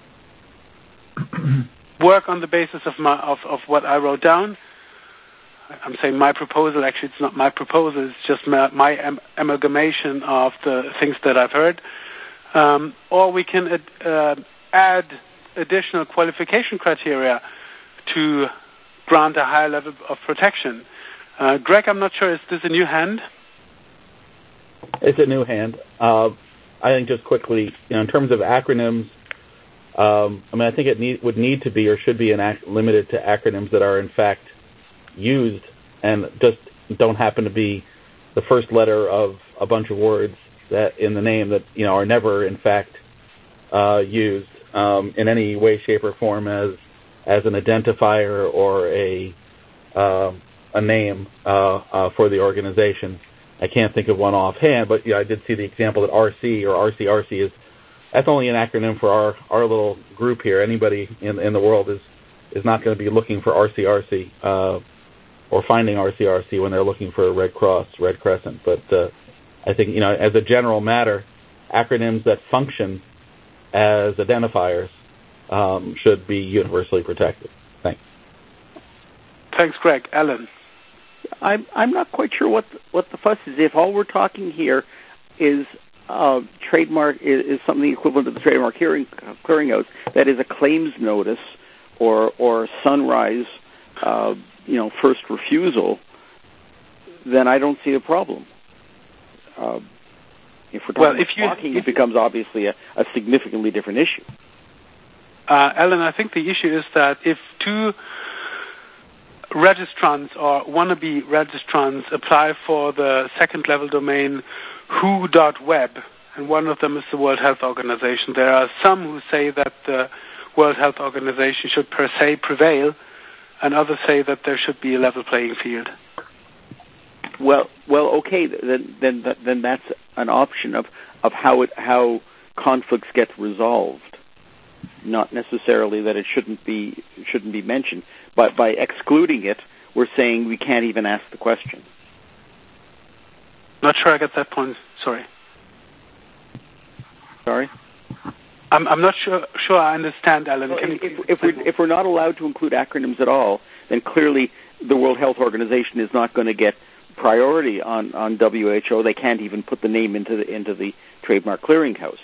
work on the basis of what I wrote down. I'm saying my proposal. Actually, it's not my proposal. It's just my amalgamation of the things that I've heard. Or we can add additional qualification criteria to grant a higher level of protection. Greg, I'm not sure. Is this a new hand? It's a new hand. I think just quickly, in terms of acronyms, I think it would need to be or should be limited to acronyms that are in fact used and just don't happen to be the first letter of a bunch of words that in the name that are never in fact used in any way, shape, or form as an identifier or a name for the organization. I can't think of one offhand, but I did see the example that RC or RCRC is. That's only an acronym for our little group here. Anybody in the world is not going to be looking for RCRC. or finding RCRC when they're looking for a Red Cross, Red Crescent. But I think, as a general matter, acronyms that function as identifiers should be universally protected. Thanks. Thanks, Greg. Alan? I'm not quite sure what the fuss is. If all we're talking here is trademark is something equivalent to the Trademark Clearinghouse, that is a claims notice or sunrise, first refusal, then I don't see a problem. If we're talking it becomes obviously a significantly different issue. Alan, I think the issue is that if two registrants or wannabe registrants apply for the second-level domain who.web, and one of them is the World Health Organization, there are some who say that the World Health Organization should per se prevail, and others say that there should be a level playing field. Well, okay. Then that's an option of how conflicts get resolved. Not necessarily that it shouldn't be mentioned, but by excluding it, we're saying we can't even ask the question. Not sure I get that point. Sorry. I'm not sure I understand, Alan. Well, if we're not allowed to include acronyms at all, then clearly the World Health Organization is not going to get priority on WHO. They can't even put the name into the Trademark Clearinghouse.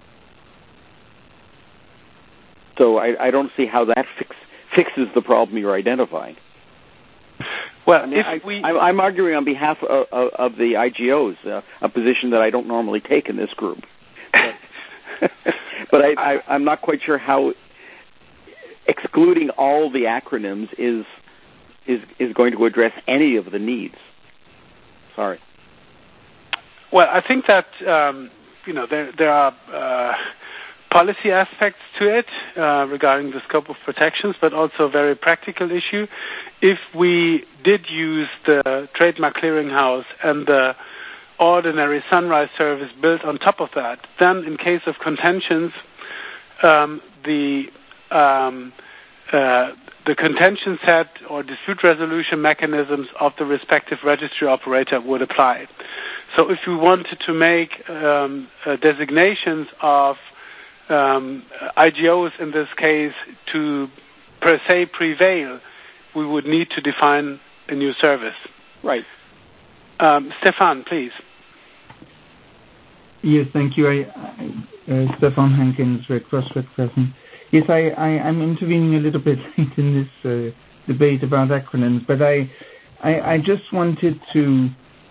So I don't see how that fixes the problem you're identifying. Well, I'm arguing on behalf of the IGOs, a position that I don't normally take in this group. But I'm not quite sure how excluding all the acronyms is going to address any of the needs. Sorry. Well, I think that there are policy aspects to it regarding the scope of protections, but also a very practical issue. If we did use the Trademark Clearinghouse and the ordinary Sunrise service built on top of that, then in case of contentions, the contention set or dispute resolution mechanisms of the respective registry operator would apply. So if we wanted to make designations of IGOs in this case to per se prevail, we would need to define a new service. Right. Stefan, please. Yes, thank you. Stefan Hankins, Red Cross, Red Crescent. Yes, I'm intervening a little bit late in this debate about acronyms, but I just wanted to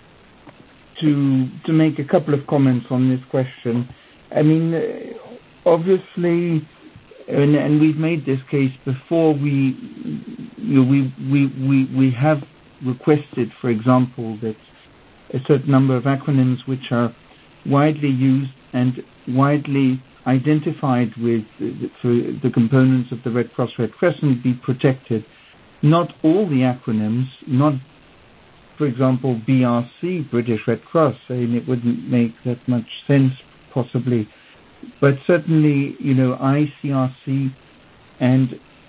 make a couple of comments on this question. I mean, obviously, and we've made this case before. We have requested, for example, that a certain number of acronyms which are widely used and widely identified with the components of the Red Cross, Red Crescent be protected. Not all the acronyms, not, for example, BRC, British Red Cross, saying it wouldn't make that much sense possibly, but certainly, ICRC and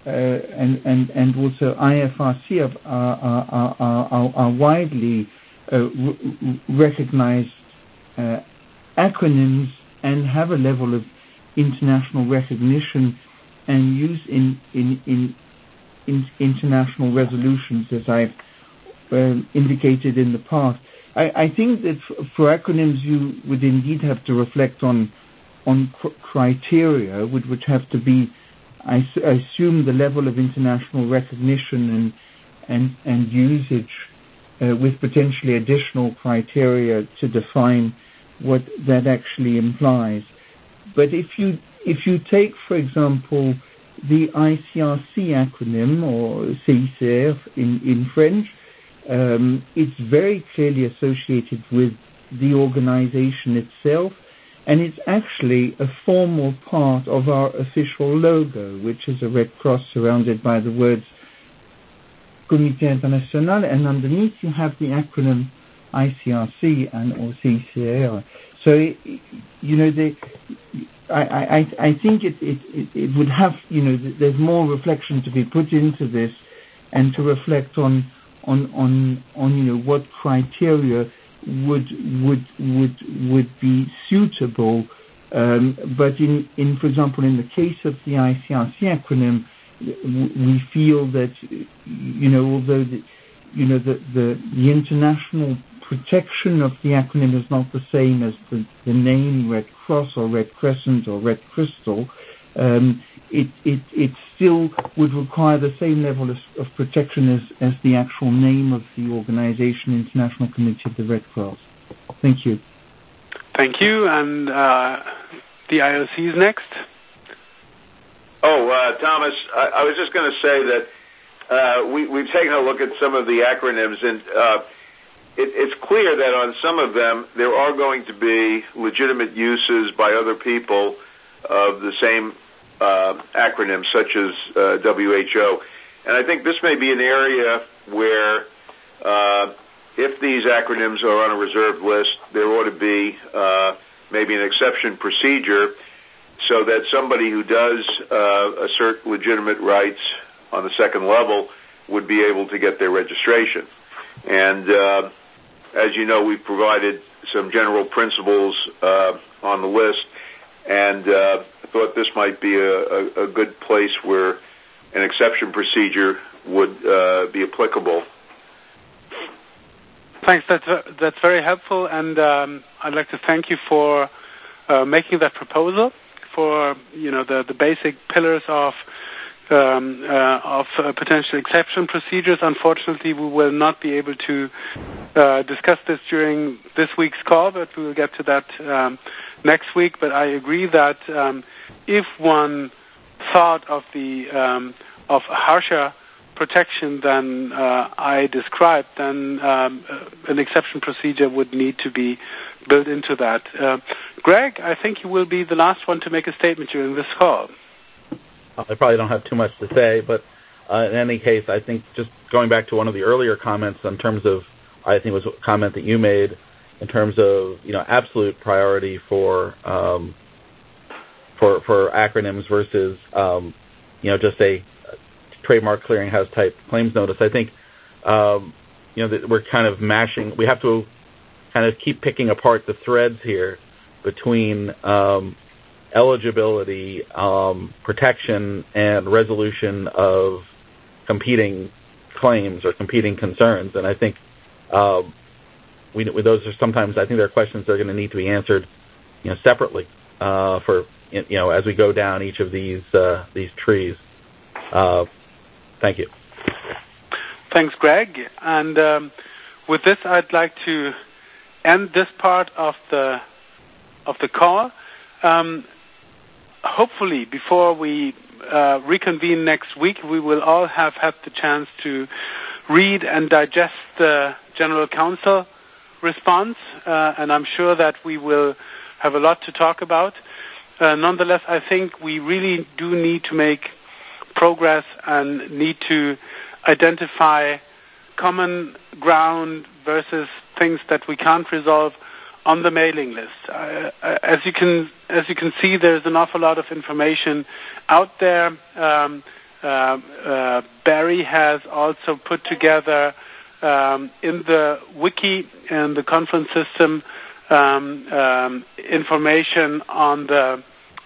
also IFRC are widely recognized acronyms and have a level of international recognition and use in international resolutions, as I've indicated in the past. I think that for acronyms you would indeed have to reflect on criteria, which would have to be, I assume, the level of international recognition and usage with potentially additional criteria to define what that actually implies. But if you take, for example, the ICRC acronym, or CICR in French, it's very clearly associated with the organization itself, and it's actually a formal part of our official logo, which is a red cross surrounded by the words Comité International, and underneath you have the acronym ICRC or CICR. So, I think it would have, there's more reflection to be put into this, and to reflect on what criteria would be suitable. But in for example, in the case of the ICRC acronym, we feel that although the international protection of the acronym is not the same as the name Red Cross or Red Crescent or Red Crystal, it still would require the same level of protection as the actual name of the organization, International Committee of the Red Cross. Thank you. Thank you. And the IOC is next. Thomas, I was just going to say that we've taken a look at some of the acronyms, and it's clear that on some of them there are going to be legitimate uses by other people of the same acronyms, such as WHO. And I think this may be an area where if these acronyms are on a reserved list, there ought to be maybe an exception procedure so that somebody who does assert legitimate rights on the second level would be able to get their registration. And as you know, we've provided some general principles on the list, and I thought this might be a good place where an exception procedure would be applicable. Thanks. That's very helpful, and I'd like to thank you for making that proposal for the basic pillars of potential exception procedures. Unfortunately, we will not be able to discuss this during this week's call, but we will get to that next week. But I agree that if one thought of of harsher protection than I described, then an exception procedure would need to be built into that. Greg, I think you will be the last one to make a statement during this call. I probably don't have too much to say, but in any case, I think just going back to one of the earlier comments in terms of, I think it was a comment that you made in terms of absolute priority for acronyms versus just a trademark clearinghouse type claims notice. I think that we're kind of mashing. We have to kind of keep picking apart the threads here between eligibility, protection, and resolution of competing claims or competing concerns. And I think those are sometimes, I think there are questions that are going to need to be answered, separately for as we go down each of these trees. Thank you. Thanks, Greg. And with this, I'd like to end this part of the call. Hopefully, before we reconvene next week, we will all have had the chance to read and digest the General Counsel response, and I'm sure that we will have a lot to talk about. Nonetheless, I think we really do need to make progress and need to identify common ground versus things that we can't resolve on the mailing list. As you can see, there's an awful lot of information out there. Barry has also put together in the wiki and the conference system information on the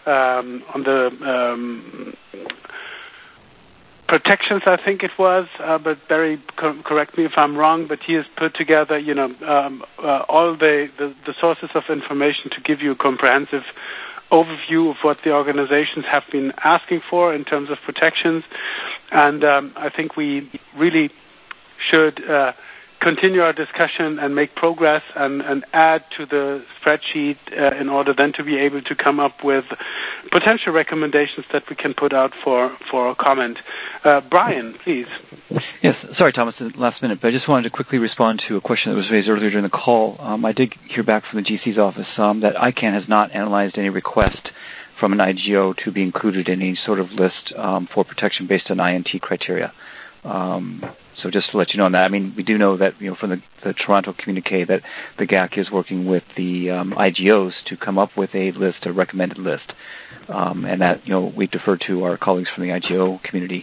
protections, I think it was, but Barry, correct me if I'm wrong, but he has put together, all the sources of information to give you a comprehensive overview of what the organizations have been asking for in terms of protections. And I think we really should continue our discussion and make progress and add to the spreadsheet in order then to be able to come up with potential recommendations that we can put out for comment. Brian, please. Yes, sorry, Thomas, last minute, but I just wanted to quickly respond to a question that was raised earlier during the call. I did hear back from the GC's office that ICANN has not analyzed any request from an IGO to be included in any sort of list for protection based on INT criteria. So just to let you know on that, I mean, we do know that from the Toronto communique that the GAC is working with the IGOs to come up with a list, a recommended list, and that we defer to our colleagues from the IGO community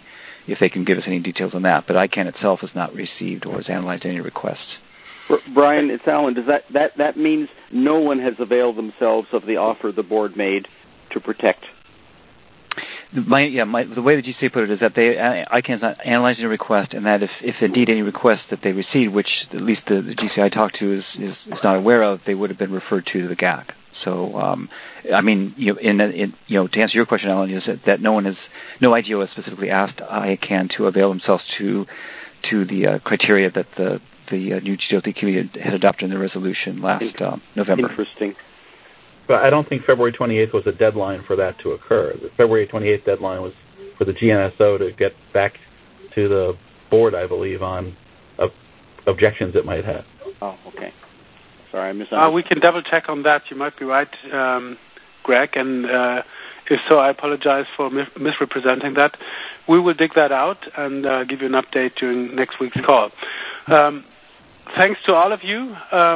if they can give us any details on that. But ICANN itself has not received or has analyzed any requests. Brian, it's Alan. Does that means no one has availed themselves of the offer the board made to protect? The way that GCA put it is that ICANN's not analyzing a request, and that if indeed any request that they received, which at least the GCA I talked to is not aware of, they would have been referred to the GAC. So, to answer your question, Alan, is that no IGO has specifically asked ICANN to avail themselves to the criteria that the new GLT committee had adopted in the resolution last November. Interesting. But I don't think February 28th was a deadline for that to occur. The February 28th deadline was for the GNSO to get back to the board, I believe, on objections it might have. Oh, okay. Sorry, I misunderstood. We can double-check on that. You might be right, Greg, and if so, I apologize for misrepresenting that. We will dig that out and give you an update during next week's call. Thanks to all of you.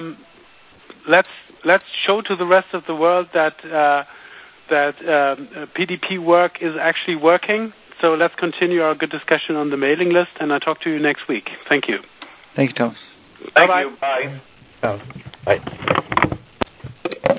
Let's show to the rest of the world that PDP work is actually working. So let's continue our good discussion on the mailing list, and I'll talk to you next week. Thank you. Thank you, Thomas. Thank you. Bye. Bye.